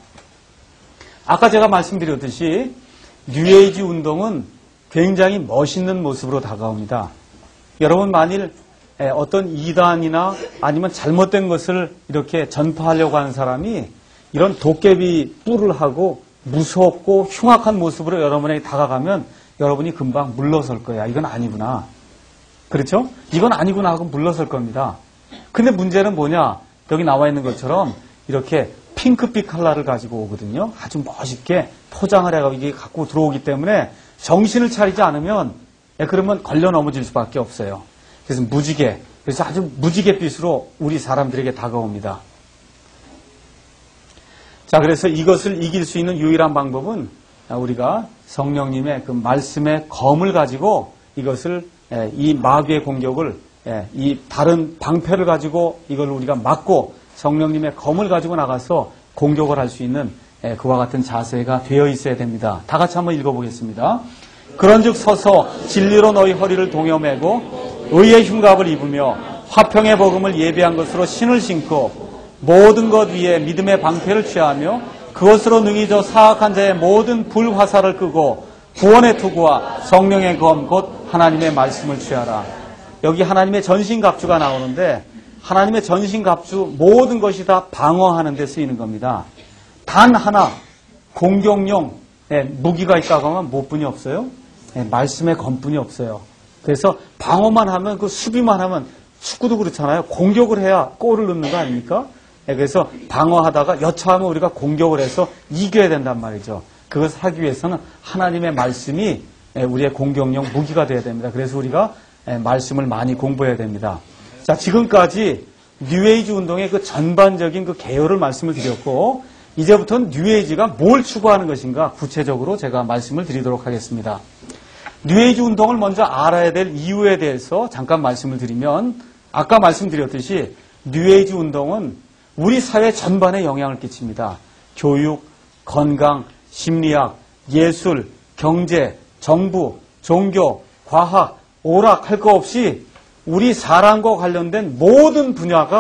아까 제가 말씀드렸듯이 뉴에이지 운동은 굉장히 멋있는 모습으로 다가옵니다. 여러분 만일 어떤 이단이나 아니면 잘못된 것을 이렇게 전파하려고 하는 사람이 이런 도깨비 뿔을 하고 무섭고 흉악한 모습으로 여러분에게 다가가면 여러분이 금방 물러설 거야. 이건 아니구나. 그렇죠? 이건 아니구나 하고 물러설 겁니다. 근데 문제는 뭐냐? 여기 나와 있는 것처럼 이렇게 핑크빛 컬러를 가지고 오거든요. 아주 멋있게 포장을 해가지고 이게 갖고 들어오기 때문에 정신을 차리지 않으면 그러면 걸려 넘어질 수밖에 없어요. 그래서 그래서 아주 무지갯빛으로 우리 사람들에게 다가옵니다. 자, 그래서 이것을 이길 수 있는 유일한 방법은 우리가 성령님의 그 말씀의 검을 가지고 이것을 이 마귀의 공격을 이 다른 방패를 가지고 이걸 우리가 막고 성령님의 검을 가지고 나가서 공격을 할 수 있는 그와 같은 자세가 되어 있어야 됩니다. 다 같이 한번 읽어보겠습니다. 그런즉 서서 진리로 너희 허리를 동여매고 의의 흉갑을 입으며 화평의 복음을 예비한 것으로 신을 신고 모든 것 위에 믿음의 방패를 취하며 그것으로 능히 저 사악한 자의 모든 불화살을 끄고 구원의 투구와 성령의 검 곧 하나님의 말씀을 취하라. 여기 하나님의 전신갑주가 나오는데 하나님의 전신갑주 모든 것이 다 방어하는 데 쓰이는 겁니다. 단 하나 공격용 무기가 있다고 하면 무엇뿐이 없어요? 말씀의 검뿐이 없어요. 그래서 방어만 하면 그 수비만 하면 축구도 그렇잖아요. 공격을 해야 골을 넣는 거 아닙니까? 그래서 방어하다가 여차하면 우리가 공격을 해서 이겨야 된단 말이죠. 그것을 하기 위해서는 하나님의 말씀이 우리의 공격용 무기가 되어야 됩니다. 그래서 우리가 말씀을 많이 공부해야 됩니다. 자, 지금까지 뉴에이지 운동의 그 전반적인 그 개요를 말씀을 드렸고 이제부터는 뉴에이지가 뭘 추구하는 것인가 구체적으로 제가 말씀을 드리도록 하겠습니다. 뉴에이지 운동을 먼저 알아야 될 이유에 대해서 잠깐 말씀을 드리면 아까 말씀드렸듯이 뉴에이지 운동은 우리 사회 전반에 영향을 끼칩니다. 교육, 건강, 심리학, 예술, 경제, 정부, 종교, 과학, 오락 할 거 없이 우리 사람과 관련된 모든 분야가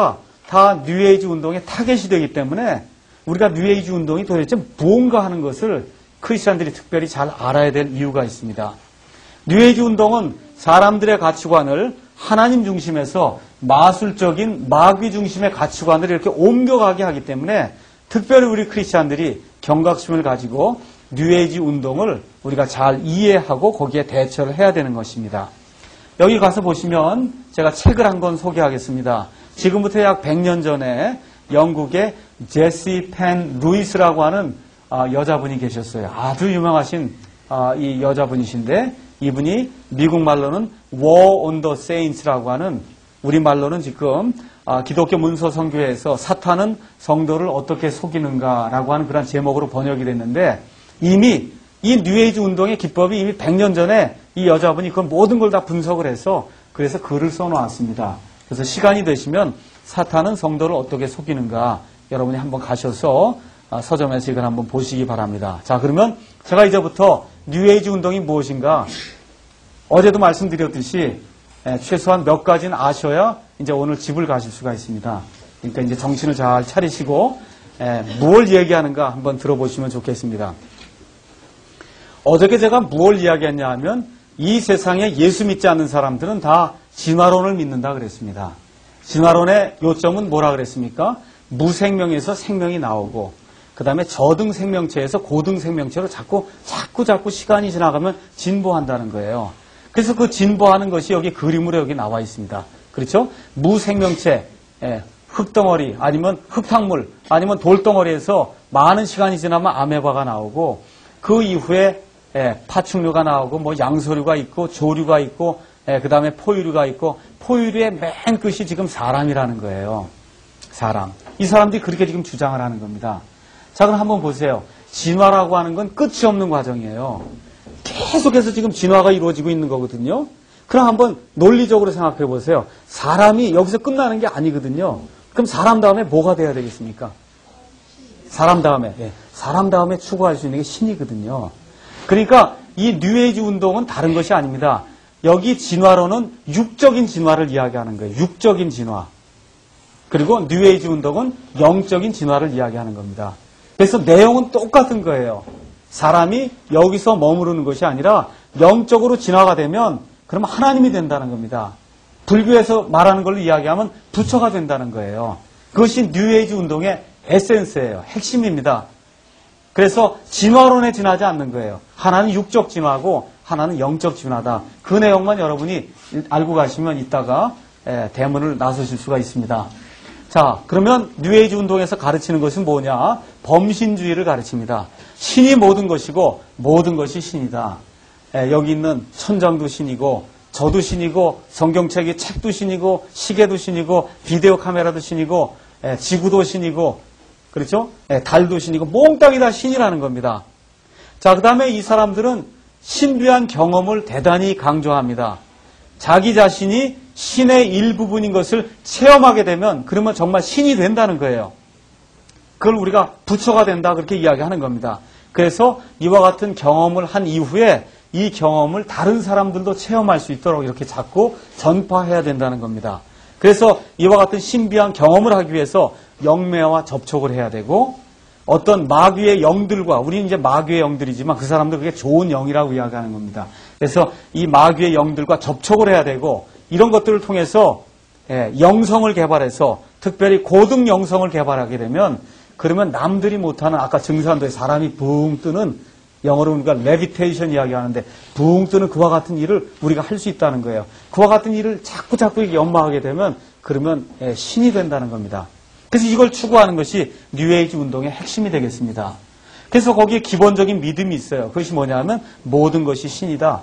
다 뉴에이지 운동의 타겟이 되기 때문에 우리가 뉴에이지 운동이 도대체 무언가 하는 것을 크리스찬들이 특별히 잘 알아야 될 이유가 있습니다. 뉴에이지 운동은 사람들의 가치관을 하나님 중심에서 마술적인 마귀 중심의 가치관을 이렇게 옮겨가게 하기 때문에 특별히 우리 크리스찬들이 경각심을 가지고 뉴에이지 운동을 우리가 잘 이해하고 거기에 대처를 해야 되는 것입니다. 여기 가서 보시면 제가 책을 한 권 소개하겠습니다. 지금부터 약 100년 전에 영국의 제시 펜 루이스라고 하는 여자분이 계셨어요. 아주 유명하신 이 여자분이신데 이분이 미국 말로는 War on the Saints라고 하는 우리말로는 지금 기독교 문서 선교회에서 사탄은 성도를 어떻게 속이는가라고 하는 그런 제목으로 번역이 됐는데 이미 이 뉴에이지 운동의 기법이 이미 100년 전에 이 여자분이 그 모든 걸 다 분석을 해서 그래서 글을 써놓았습니다. 그래서 시간이 되시면 사탄은 성도를 어떻게 속이는가 여러분이 한번 가셔서 서점에서 이걸 한번 보시기 바랍니다. 자, 그러면 제가 이제부터 뉴에이지 운동이 무엇인가 어제도 말씀드렸듯이 최소한 몇 가지는 아셔야 이제 오늘 집을 가실 수가 있습니다. 그러니까 이제 정신을 잘 차리시고 무엇을 얘기하는가 한번 들어보시면 좋겠습니다. 어저께 제가 무엇을 이야기했냐 하면 이 세상에 예수 믿지 않는 사람들은 다 진화론을 믿는다 그랬습니다. 진화론의 요점은 뭐라 그랬습니까? 무생명에서 생명이 나오고 그 다음에 저등 생명체에서 고등 생명체로 자꾸 시간이 지나가면 진보한다는 거예요. 그래서 그 진보하는 것이 여기 그림으로 여기 나와 있습니다. 그렇죠? 무생명체, 흙덩어리, 아니면 흙탕물, 아니면 돌덩어리에서 많은 시간이 지나면 아메바가 나오고 그 이후에 파충류가 나오고 뭐 양서류가 있고 조류가 있고 그 다음에 포유류가 있고 포유류의 맨 끝이 지금 사람이라는 거예요. 사람. 이 사람들이 그렇게 지금 주장을 하는 겁니다. 자, 그럼 한번 보세요. 진화라고 하는 건 끝이 없는 과정이에요. 계속해서 지금 진화가 이루어지고 있는 거거든요. 그럼 한번 논리적으로 생각해 보세요. 사람이 여기서 끝나는 게 아니거든요. 그럼 사람 다음에 뭐가 돼야 되겠습니까? 사람 다음에 추구할 수 있는 게 신이거든요. 그러니까 이 뉴에이지 운동은 다른 것이 아닙니다. 여기 진화론은 육적인 진화를 이야기하는 거예요. 육적인 진화. 그리고 뉴에이지 운동은 영적인 진화를 이야기하는 겁니다. 그래서 내용은 똑같은 거예요. 사람이 여기서 머무르는 것이 아니라 영적으로 진화가 되면 그러면 하나님이 된다는 겁니다. 불교에서 말하는 걸로 이야기하면 부처가 된다는 거예요. 그것이 뉴에이지 운동의 에센스예요. 핵심입니다. 그래서 진화론에 지나지 않는 거예요. 하나는 육적 진화고 하나는 영적 진화다. 그 내용만 여러분이 알고 가시면 이따가 대문을 나서실 수가 있습니다. 자, 그러면 뉴에이지 운동에서 가르치는 것은 뭐냐? 범신주의를 가르칩니다. 신이 모든 것이고 모든 것이 신이다. 여기 있는 천장도 신이고 저도 신이고 성경책이 책도 신이고 시계도 신이고 비디오 카메라도 신이고 지구도 신이고 그렇죠? 달도 신이고 몽땅이 다 신이라는 겁니다. 자, 그 다음에 이 사람들은 신비한 경험을 대단히 강조합니다. 자기 자신이 신의 일부분인 것을 체험하게 되면 그러면 정말 신이 된다는 거예요. 그걸 우리가 부처가 된다 그렇게 이야기하는 겁니다. 그래서 이와 같은 경험을 한 이후에 이 경험을 다른 사람들도 체험할 수 있도록 이렇게 자꾸 전파해야 된다는 겁니다. 그래서 이와 같은 신비한 경험을 하기 위해서 영매와 접촉을 해야 되고 어떤 마귀의 영들과 우리는 이제 마귀의 영들이지만 그 사람도 그게 좋은 영이라고 이야기하는 겁니다. 그래서 이 마귀의 영들과 접촉을 해야 되고 이런 것들을 통해서 영성을 개발해서 특별히 고등 영성을 개발하게 되면 그러면 남들이 못하는 아까 증산도에 사람이 붕 뜨는 영어로 우리가 레비테이션 이야기하는데 붕 뜨는 그와 같은 일을 우리가 할 수 있다는 거예요. 그와 같은 일을 자꾸 연마하게 되면 그러면 신이 된다는 겁니다. 그래서 이걸 추구하는 것이 뉴에이지 운동의 핵심이 되겠습니다. 그래서 거기에 기본적인 믿음이 있어요. 그것이 뭐냐면 모든 것이 신이다.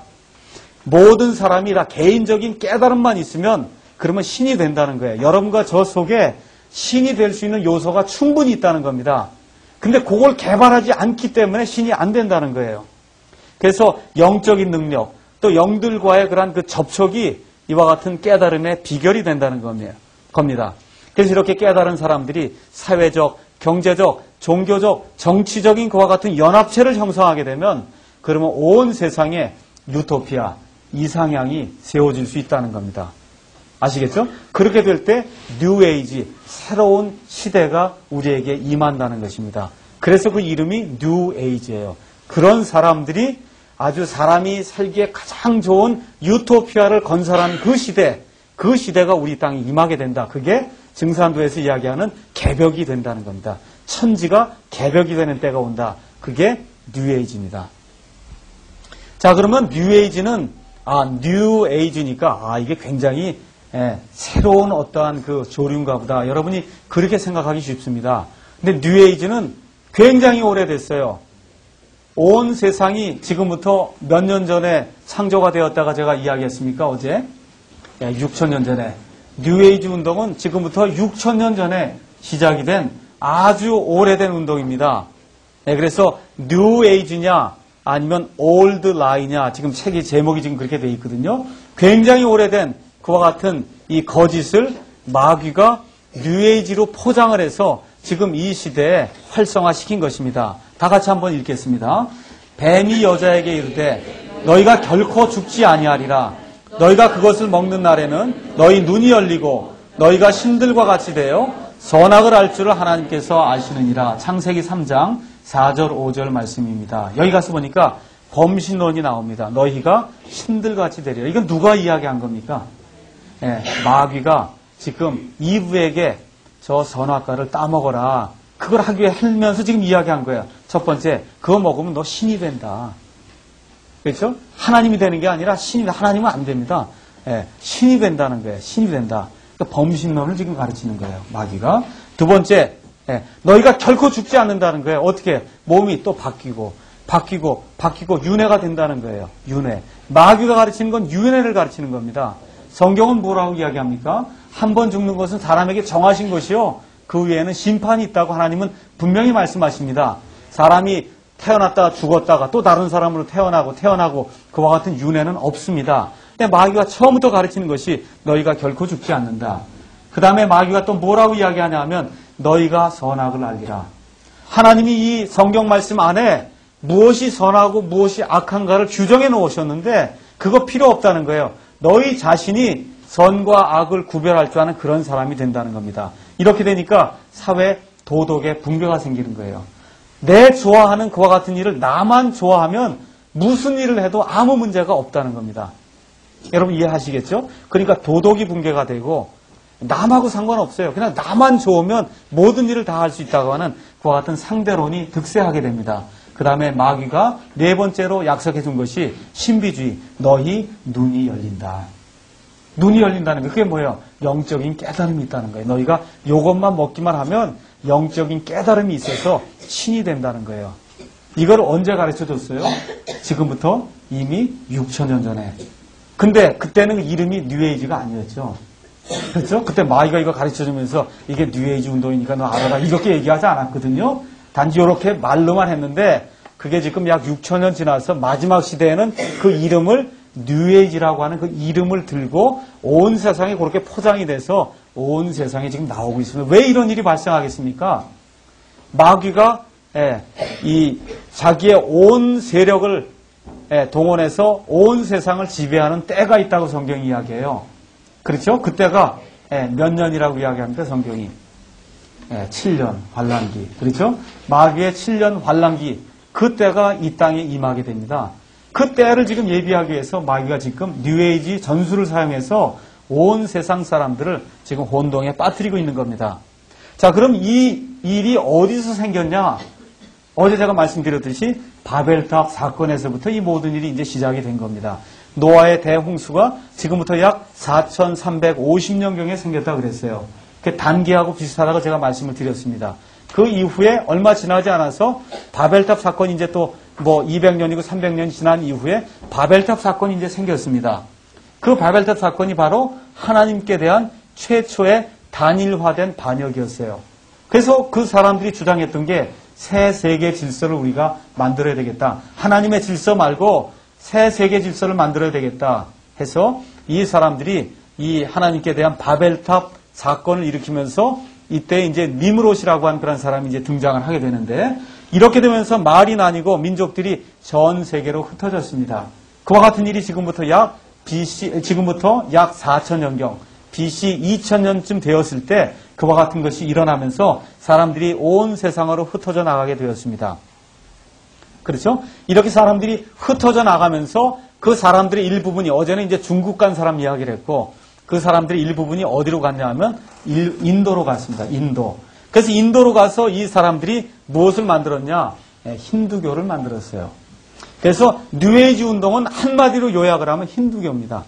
모든 사람이 다 개인적인 깨달음만 있으면 그러면 신이 된다는 거예요. 여러분과 저 속에 신이 될 수 있는 요소가 충분히 있다는 겁니다. 근데 그걸 개발하지 않기 때문에 신이 안 된다는 거예요. 그래서 영적인 능력, 또 영들과의 그런 그 접촉이 이와 같은 깨달음의 비결이 된다는 겁니다. 그래서 이렇게 깨달은 사람들이 사회적, 경제적, 종교적, 정치적인 그와 같은 연합체를 형성하게 되면 그러면 온 세상에 유토피아, 이상향이 세워질 수 있다는 겁니다. 아시겠죠? 그렇게 될 때 뉴에이지, 새로운 시대가 우리에게 임한다는 것입니다. 그래서 그 이름이 뉴에이지예요. 그런 사람들이 아주 사람이 살기에 가장 좋은 유토피아를 건설한 그 시대가 우리 땅에 임하게 된다. 그게 증산도에서 이야기하는 개벽이 된다는 겁니다. 천지가 개벽이 되는 때가 온다. 그게 뉴에이지입니다. 자, 그러면 뉴에이지는 뉴에이지니까 이게 굉장히 새로운 어떠한 그 조류인가 보다. 여러분이 그렇게 생각하기 쉽습니다. 근데 뉴에이지는 굉장히 오래됐어요. 온 세상이 지금부터 몇 년 전에 창조가 되었다가 제가 이야기했습니까? 어제? 6,000년 전에. 뉴에이지 운동은 지금부터 6,000년 전에 시작이 된 아주 오래된 운동입니다. 그래서 뉴에이지냐 아니면 올드 라이냐 지금 책의 제목이 지금 그렇게 되어 있거든요. 굉장히 오래된 그와 같은 이 거짓을 마귀가 뉴에이지로 포장을 해서 지금 이 시대에 활성화시킨 것입니다. 다 같이 한번 읽겠습니다. 뱀이 여자에게 이르되 너희가 결코 죽지 아니하리라. 너희가 그것을 먹는 날에는 너희 눈이 열리고 너희가 신들과 같이 되어 선악을 알 줄을 하나님께서 아시느니라. 창세기 3장 4절 5절 말씀입니다. 여기 가서 보니까 범신론이 나옵니다. 너희가 신들같이 되리라. 이건 누가 이야기한 겁니까? 마귀가 지금 이브에게 저 선악과를 따먹어라. 그걸 하기 위해 하면서 지금 이야기한 거예요. 첫 번째, 그거 먹으면 너 신이 된다. 그렇죠? 하나님이 되는 게 아니라 하나님은 안 됩니다. 신이 된다는 거예요. 신이 된다. 그러니까 범신론을 지금 가르치는 거예요. 마귀가. 두 번째, 너희가 결코 죽지 않는다는 거예요. 어떻게? 몸이 또 바뀌고 윤회가 된다는 거예요. 윤회. 마귀가 가르치는 건 윤회를 가르치는 겁니다. 성경은 뭐라고 이야기합니까? 한 번 죽는 것은 사람에게 정하신 것이요. 그 위에는 심판이 있다고 하나님은 분명히 말씀하십니다. 사람이 태어났다가 죽었다가 또 다른 사람으로 태어나고 그와 같은 윤회는 없습니다. 근데 마귀가 처음부터 가르치는 것이 너희가 결코 죽지 않는다. 그 다음에 마귀가 또 뭐라고 이야기하냐 하면 너희가 선악을 알리라. 하나님이 이 성경 말씀 안에 무엇이 선하고 무엇이 악한가를 규정해 놓으셨는데 그거 필요 없다는 거예요. 너희 자신이 선과 악을 구별할 줄 아는 그런 사람이 된다는 겁니다. 이렇게 되니까 사회 도덕의 붕괴가 생기는 거예요. 내 좋아하는 그와 같은 일을 나만 좋아하면 무슨 일을 해도 아무 문제가 없다는 겁니다. 여러분 이해하시겠죠? 그러니까 도덕이 붕괴가 되고 남하고 상관없어요. 그냥 나만 좋으면 모든 일을 다 할 수 있다고 하는 그와 같은 상대론이 득세하게 됩니다. 그 다음에 마귀가 네 번째로 약속해 준 것이 신비주의. 너희 눈이 열린다. 눈이 열린다는 거. 그게 뭐예요? 영적인 깨달음이 있다는 거예요. 너희가 이것만 먹기만 하면 영적인 깨달음이 있어서 신이 된다는 거예요. 이걸 언제 가르쳐 줬어요? 지금부터 이미 6,000년 전에. 근데 그때는 이름이 뉴에이지가 아니었죠. 그렇죠? 그때 마귀가 이거 가르쳐 주면서 이게 뉴에이지 운동이니까 너 알아라. 이렇게 얘기하지 않았거든요. 단지 이렇게 말로만 했는데 그게 지금 약 6,000년 지나서 마지막 시대에는 그 이름을 뉴에이지라고 하는 그 이름을 들고 온 세상에 그렇게 포장이 돼서 온 세상에 지금 나오고 있습니다. 왜 이런 일이 발생하겠습니까? 마귀가 이 자기의 온 세력을 동원해서 온 세상을 지배하는 때가 있다고 성경이 이야기해요. 그렇죠? 그때가 몇 년이라고 이야기합니까? 성경이 7년 환란기. 그렇죠? 마귀의 7년 환란기. 그 때가 이 땅에 임하게 됩니다. 그 때를 지금 예비하기 위해서 마귀가 지금 뉴에이지 전술을 사용해서 온 세상 사람들을 지금 혼동에 빠뜨리고 있는 겁니다. 자, 그럼 이 일이 어디서 생겼냐? 어제 제가 말씀드렸듯이 바벨탑 사건에서부터 이 모든 일이 이제 시작이 된 겁니다. 노아의 대홍수가 지금부터 약 4,350년경에 생겼다고 그랬어요. 그 단기하고 비슷하다고 제가 말씀을 드렸습니다. 그 이후에 얼마 지나지 않아서 바벨탑 사건이 이제 또 200년이고 300년이 지난 이후에 바벨탑 사건이 이제 생겼습니다. 그 바벨탑 사건이 바로 하나님께 대한 최초의 단일화된 반역이었어요. 그래서 그 사람들이 주장했던 게 새 세계 질서를 우리가 만들어야 되겠다. 하나님의 질서 말고 새 세계 질서를 만들어야 되겠다 해서 이 사람들이 이 하나님께 대한 바벨탑 사건을 일으키면서 이때 이제 니므롯이라고 하는 그런 사람이 이제 등장을 하게 되는데 이렇게 되면서 말이 나뉘고 민족들이 전 세계로 흩어졌습니다. 그와 같은 일이 지금부터 약 4,000년경 BC 2000년쯤 되었을 때 그와 같은 것이 일어나면서 사람들이 온 세상으로 흩어져 나가게 되었습니다. 그렇죠? 이렇게 사람들이 흩어져 나가면서 그 사람들의 일부분이, 어제는 이제 중국 간 사람 이야기를 했고, 그 사람들의 일부분이 어디로 갔냐 하면 인도로 갔습니다. 인도. 그래서 인도로 가서 이 사람들이 무엇을 만들었냐? 힌두교를 만들었어요. 그래서 뉴에이지 운동은 한마디로 요약을 하면 힌두교입니다.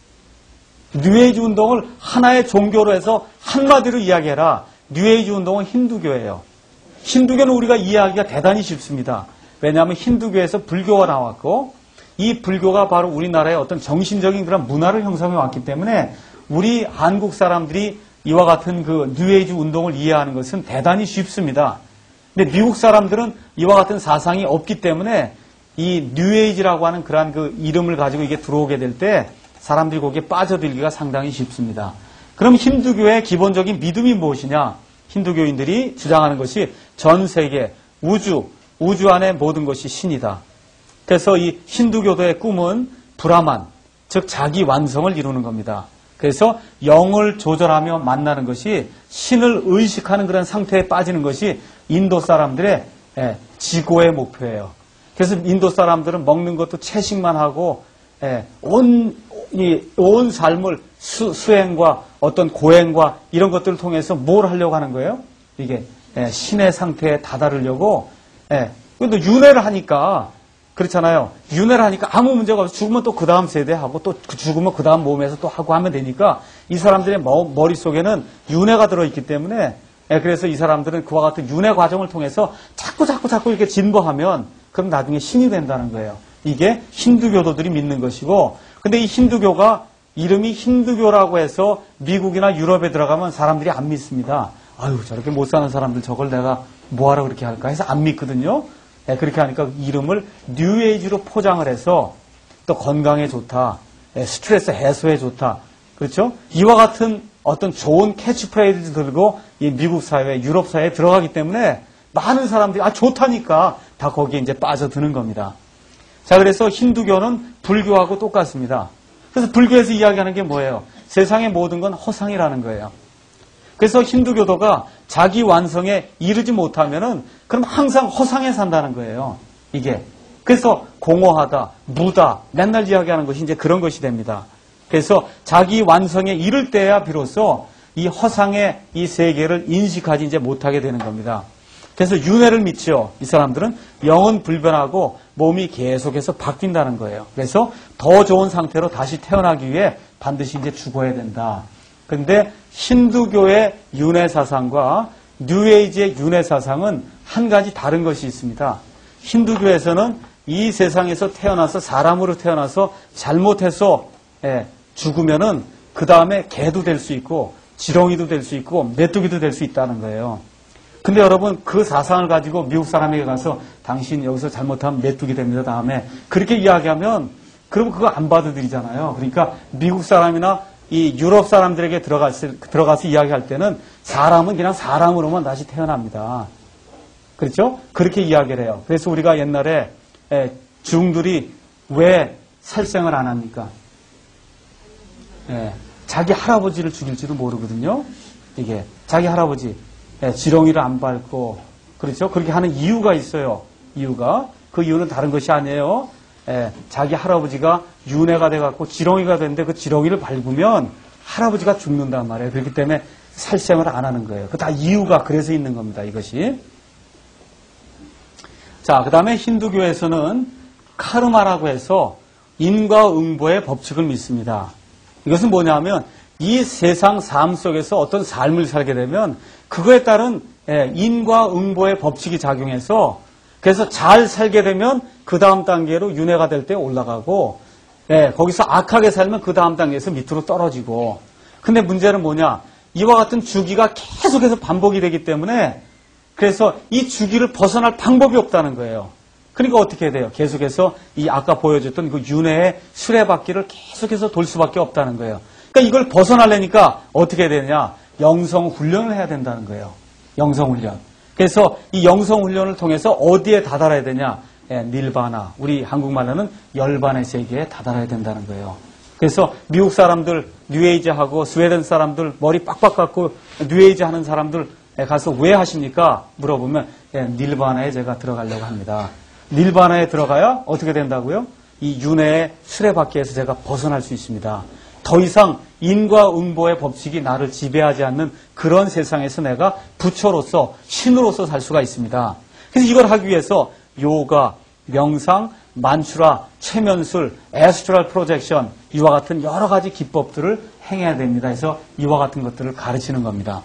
뉴에이지 운동을 하나의 종교로 해서 한마디로 이야기해라. 뉴에이지 운동은 힌두교예요. 힌두교는 우리가 이해하기가 대단히 쉽습니다. 왜냐하면 힌두교에서 불교가 나왔고, 이 불교가 바로 우리나라의 어떤 정신적인 그런 문화를 형성해 왔기 때문에 우리 한국 사람들이 이와 같은 그 뉴에이지 운동을 이해하는 것은 대단히 쉽습니다. 근데 미국 사람들은 이와 같은 사상이 없기 때문에 이 뉴에이지라고 하는 그러한 그 이름을 가지고 이게 들어오게 될 때 사람들이 거기에 빠져들기가 상당히 쉽습니다. 그럼 힌두교의 기본적인 믿음이 무엇이냐? 힌두교인들이 주장하는 것이 전 세계, 우주 안에 모든 것이 신이다. 그래서 이 힌두교도의 꿈은 브라만, 즉 자기 완성을 이루는 겁니다. 그래서 영을 조절하며 만나는 것이, 신을 의식하는 그런 상태에 빠지는 것이 인도 사람들의 지고의 목표예요. 그래서 인도 사람들은 먹는 것도 채식만 하고 온 삶을 수행과 어떤 고행과 이런 것들을 통해서 뭘 하려고 하는 거예요? 이게 신의 상태에 다다르려고. 근데 윤회를 하니까 그렇잖아요. 윤회를 하니까 아무 문제가 없어. 죽으면 또 그 다음 세대 하고, 또 죽으면 그 다음 몸에서 또 하고 하면 되니까 이 사람들의 머릿속에는 윤회가 들어있기 때문에, 그래서 이 사람들은 그와 같은 윤회 과정을 통해서 자꾸 이렇게 진보하면 그럼 나중에 신이 된다는 거예요. 이게 힌두교도들이 믿는 것이고, 근데 이 힌두교가 이름이 힌두교라고 해서 미국이나 유럽에 들어가면 사람들이 안 믿습니다. 아유, 저렇게 못 사는 사람들 저걸 내가 뭐하러 그렇게 할까 해서 안 믿거든요. 그렇게 하니까 이름을 뉴에이지로 포장을 해서 또 건강에 좋다, 스트레스 해소에 좋다. 그렇죠? 이와 같은 어떤 좋은 캐치프레이즈 들고 이 미국 사회, 유럽 사회에 들어가기 때문에 많은 사람들이 좋다니까 다 거기에 이제 빠져드는 겁니다. 자, 그래서 힌두교는 불교하고 똑같습니다. 그래서 불교에서 이야기하는 게 뭐예요? 세상의 모든 건 허상이라는 거예요. 그래서 힌두교도가 자기 완성에 이르지 못하면은 그럼 항상 허상에 산다는 거예요. 이게. 그래서 공허하다, 무다, 맨날 이야기하는 것이 이제 그런 것이 됩니다. 그래서 자기 완성에 이를 때야 비로소 이 허상의 이 세계를 인식하지 이제 못하게 되는 겁니다. 그래서 윤회를 믿죠. 이 사람들은 영은 불변하고 몸이 계속해서 바뀐다는 거예요. 그래서 더 좋은 상태로 다시 태어나기 위해 반드시 이제 죽어야 된다. 그런데 힌두교의 윤회 사상과 뉴에이지의 윤회 사상은 한 가지 다른 것이 있습니다. 힌두교에서는 이 세상에서 태어나서 사람으로 태어나서 잘못해서 죽으면은 그 다음에 개도 될 수 있고 지렁이도 될 수 있고 메뚜기도 될 수 있다는 거예요. 근데 여러분 그 사상을 가지고 미국 사람에게 가서 당신 여기서 잘못하면 메뚜기 됩니다 다음에 그렇게 이야기하면 그러면 그거 안 받아들이잖아요. 그러니까 미국 사람이나 이 유럽 사람들에게 들어가서 이야기할 때는 사람은 그냥 사람으로만 다시 태어납니다. 그렇죠? 그렇게 이야기를 해요. 그래서 우리가 옛날에 중들이 왜 살생을 안 합니까? 자기 할아버지를 죽일지도 모르거든요. 이게 자기 할아버지 지렁이를 안 밟고 그렇죠? 그렇게 하는 이유가 있어요. 이유가 그 이유는 다른 것이 아니에요. 자기 할아버지가 윤회가 돼갖고 지렁이가 됐는데 그 지렁이를 밟으면 할아버지가 죽는단 말이에요. 그렇기 때문에 살생을 안 하는 거예요. 그 다 이유가 그래서 있는 겁니다. 이것이. 자, 그 다음에 힌두교에서는 카르마라고 해서 인과응보의 법칙을 믿습니다. 이것은 뭐냐면 이 세상 삶 속에서 어떤 삶을 살게 되면 그거에 따른 인과응보의 법칙이 작용해서 그래서 잘 살게 되면 그 다음 단계로 윤회가 될 때 올라가고 거기서 악하게 살면 그 다음 단계에서 밑으로 떨어지고 근데 문제는 뭐냐 이와 같은 주기가 계속해서 반복이 되기 때문에 그래서 이 주기를 벗어날 방법이 없다는 거예요. 그러니까 어떻게 해야 돼요? 계속해서 이 아까 보여줬던 그 윤회의 수레바퀴를 계속해서 돌 수밖에 없다는 거예요. 그러니까 이걸 벗어나려니까 어떻게 해야 되냐? 영성 훈련을 해야 된다는 거예요. 영성 훈련. 그래서 이 영성 훈련을 통해서 어디에 다다라야 되냐? 닐바나. 우리 한국말로는 열반의 세계에 다다라야 된다는 거예요. 그래서 미국 사람들 뉴에이지 하고 스웨덴 사람들 머리 빡빡 깎고 뉴에이지 하는 사람들 가서 왜 하십니까? 물어보면 닐바나에 제가 들어가려고 합니다. 닐바나에 들어가야 어떻게 된다고요? 이 윤회의 수레바퀴에서 제가 벗어날 수 있습니다. 더 이상 인과응보의 법칙이 나를 지배하지 않는 그런 세상에서 내가 부처로서 신으로서 살 수가 있습니다. 그래서 이걸 하기 위해서 요가, 명상, 만추라, 최면술, 에스트랄 프로젝션 이와 같은 여러 가지 기법들을 행해야 됩니다. 그래서 이와 같은 것들을 가르치는 겁니다.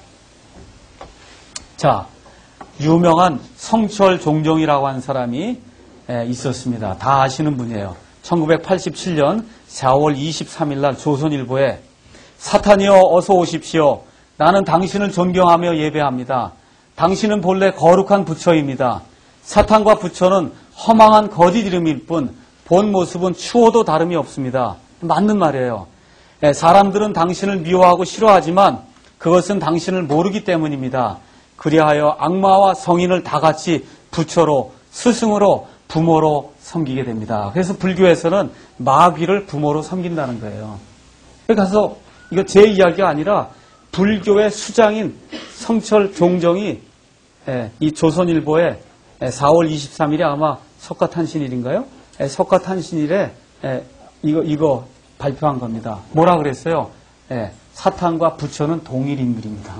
자, 유명한 성철 종정이라고 하는 사람이 있었습니다. 다 아시는 분이에요. 1987년 4월 23일 날 조선일보에 사탄이여 어서 오십시오. 나는 당신을 존경하며 예배합니다. 당신은 본래 거룩한 부처입니다. 사탄과 부처는 허망한 거짓 이름일 뿐 본 모습은 추호도 다름이 없습니다. 맞는 말이에요. 사람들은 당신을 미워하고 싫어하지만 그것은 당신을 모르기 때문입니다. 그리하여 악마와 성인을 다 같이 부처로, 스승으로, 부모로 섬기게 됩니다. 그래서 불교에서는 마귀를 부모로 섬긴다는 거예요. 그래서 이거 제 이야기가 아니라 불교의 수장인 성철 종정이 이 조선일보에 4월 23일에 아마 석가탄신일인가요? 석가탄신일에 이거 발표한 겁니다. 뭐라 그랬어요? 사탄과 부처는 동일 인물입니다.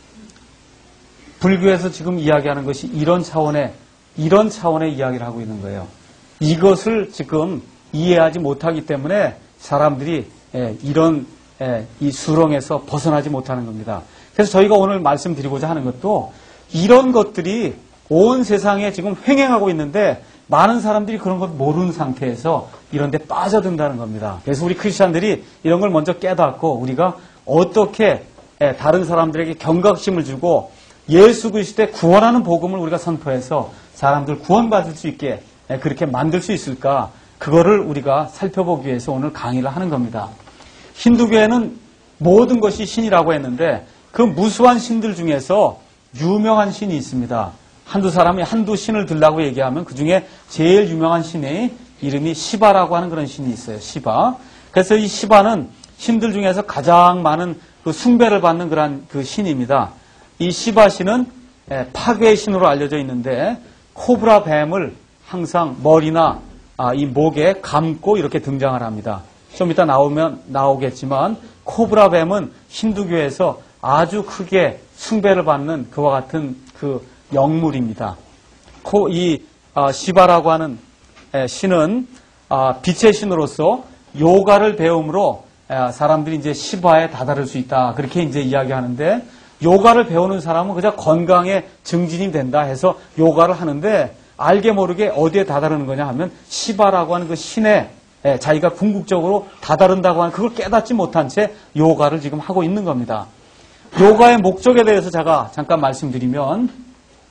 불교에서 지금 이야기하는 것이 이런 차원의 이야기를 하고 있는 거예요. 이것을 지금 이해하지 못하기 때문에 사람들이 이런 이 수렁에서 벗어나지 못하는 겁니다. 그래서 저희가 오늘 말씀드리고자 하는 것도 이런 것들이 온 세상에 지금 횡행하고 있는데 많은 사람들이 그런 걸 모르는 상태에서 이런 데 빠져든다는 겁니다. 그래서 우리 크리스찬들이 이런 걸 먼저 깨닫고 우리가 어떻게 다른 사람들에게 경각심을 주고 예수 그리스도의 구원하는 복음을 우리가 선포해서 사람들 구원받을 수 있게 그렇게 만들 수 있을까? 그거를 우리가 살펴보기 위해서 오늘 강의를 하는 겁니다. 힌두교에는 모든 것이 신이라고 했는데 그 무수한 신들 중에서 유명한 신이 있습니다. 한두 사람이 한두 신을 들라고 얘기하면 그 중에 제일 유명한 신의 이름이 시바라고 하는 그런 신이 있어요. 시바. 그래서 이 시바는 신들 중에서 가장 많은 그 숭배를 받는 그런 그 신입니다. 이 시바 신은 파괴의 신으로 알려져 있는데 코브라 뱀을 항상 머리나 이 목에 감고 이렇게 등장을 합니다. 좀 이따 나오겠지만 코브라 뱀은 힌두교에서 아주 크게 숭배를 받는 그와 같은 그 영물입니다. 이 시바라고 하는 신은 빛의 신으로서 요가를 배움으로 사람들이 이제 시바에 다다를 수 있다. 그렇게 이제 이야기하는데 요가를 배우는 사람은 그저 건강에 증진이 된다 해서 요가를 하는데 알게 모르게 어디에 다다르는 거냐 하면 시바라고 하는 그 신에 자기가 궁극적으로 다다른다고 하는 그걸 깨닫지 못한 채 요가를 지금 하고 있는 겁니다. 요가의 목적에 대해서 제가 잠깐 말씀드리면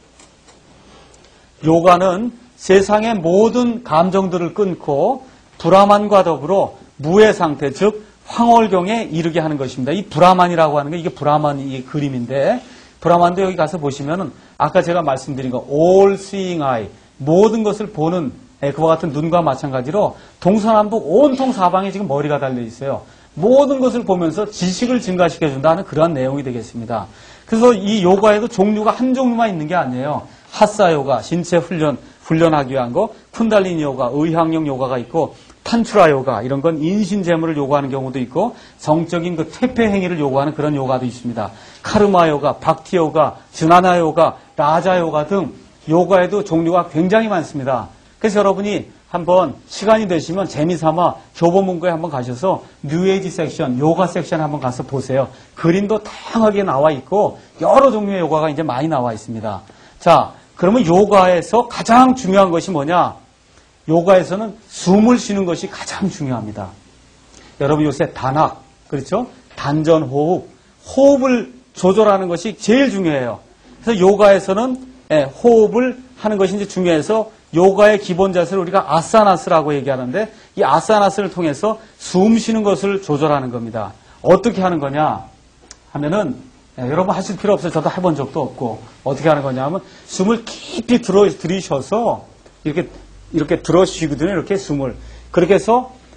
요가는 세상의 모든 감정들을 끊고 브라만과 더불어 무의 상태, 즉 황홀경에 이르게 하는 것입니다. 이 브라만이라고 하는 게 이게 브라만이 그림인데 브라만도 여기 가서 보시면은 아까 제가 말씀드린 거 all seeing eye 모든 것을 보는 그와 같은 눈과 마찬가지로 동서남북 온통 사방에 지금 머리가 달려 있어요. 모든 것을 보면서 지식을 증가시켜준다는 그러한 내용이 되겠습니다. 그래서 이 요가에도 종류가 한 종류만 있는 게 아니에요. 하사 요가, 신체 훈련하기 위한 거, 쿤달리니 요가, 의향형 요가가 있고, 탄추라 요가, 이런 건 인신재물을 요구하는 경우도 있고, 정적인 그 퇴폐 행위를 요구하는 그런 요가도 있습니다. 카르마 요가, 박티 요가, 즈나나 요가, 라자 요가 등 요가에도 종류가 굉장히 많습니다. 그래서 여러분이 한번 시간이 되시면 재미삼아 교보문고에 한번 가셔서 뉴에이지 섹션, 요가 섹션 한번 가서 보세요. 그림도 다양하게 나와 있고 여러 종류의 요가가 이제 많이 나와 있습니다. 자, 그러면 요가에서 가장 중요한 것이 뭐냐? 요가에서는 숨을 쉬는 것이 가장 중요합니다. 여러분 요새 단학, 그렇죠? 단전호흡, 호흡을 조절하는 것이 제일 중요해요. 그래서 요가에서는 호흡을 하는 것이 이제 중요해서 요가의 기본 자세를 우리가 아사나스라고 얘기하는데 이 아사나스를 통해서 숨 쉬는 것을 조절하는 겁니다. 어떻게 하는 거냐 하면은 여러분 하실 필요 없어요. 저도 해본 적도 없고 어떻게 하는 거냐 하면 숨을 깊이 들이셔서 이렇게 들어쉬거든요. 이렇게 숨을 그렇게 해서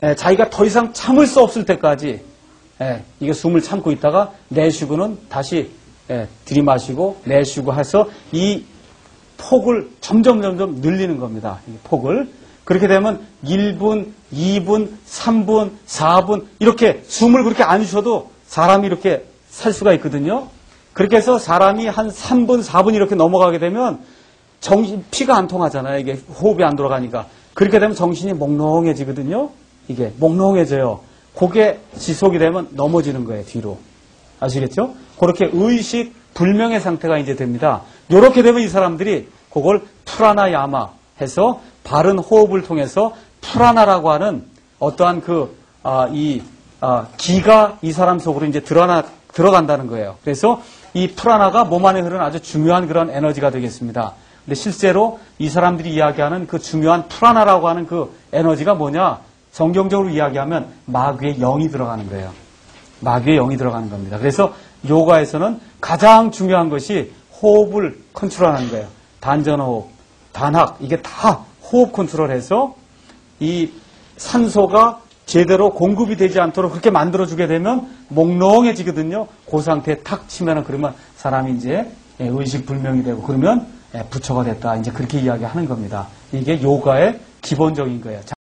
자기가 더 이상 참을 수 없을 때까지 이게 숨을 참고 있다가 내쉬고는 다시 들이마시고 내쉬고 해서 이 폭을 점점 늘리는 겁니다. 이 폭을. 그렇게 되면 1분, 2분, 3분, 4분 이렇게 숨을 그렇게 안 쉬어도 사람이 이렇게 살 수가 있거든요. 그렇게 해서 사람이 한 3분, 4분 이렇게 넘어가게 되면 피가 안 통하잖아요. 이게 호흡이 안 돌아가니까. 그렇게 되면 정신이 몽롱해지거든요. 이게 몽롱해져요. 그게 지속이 되면 넘어지는 거예요. 뒤로. 아시겠죠? 그렇게 의식 불명의 상태가 이제 됩니다. 이렇게 되면 이 사람들이 그걸 프라나야마 해서 바른 호흡을 통해서 프라나라고 하는 어떠한 기가 이 사람 속으로 이제 들어간다는 거예요. 그래서 이 프라나가 몸 안에 흐르는 아주 중요한 그런 에너지가 되겠습니다. 근데 실제로 이 사람들이 이야기하는 그 중요한 프라나라고 하는 그 에너지가 뭐냐? 성경적으로 이야기하면 마귀의 영이 들어가는 거예요. 마귀의 영이 들어가는 겁니다. 그래서 요가에서는 가장 중요한 것이 호흡을 컨트롤하는 거예요. 단전호흡, 단학, 이게 다 호흡 컨트롤해서 이 산소가 제대로 공급이 되지 않도록 그렇게 만들어주게 되면 몽롱해지거든요. 그 상태에 탁 치면은 그러면 사람이 이제 의식 불명이 되고 그러면 부처가 됐다. 이제 그렇게 이야기하는 겁니다. 이게 요가의 기본적인 거예요.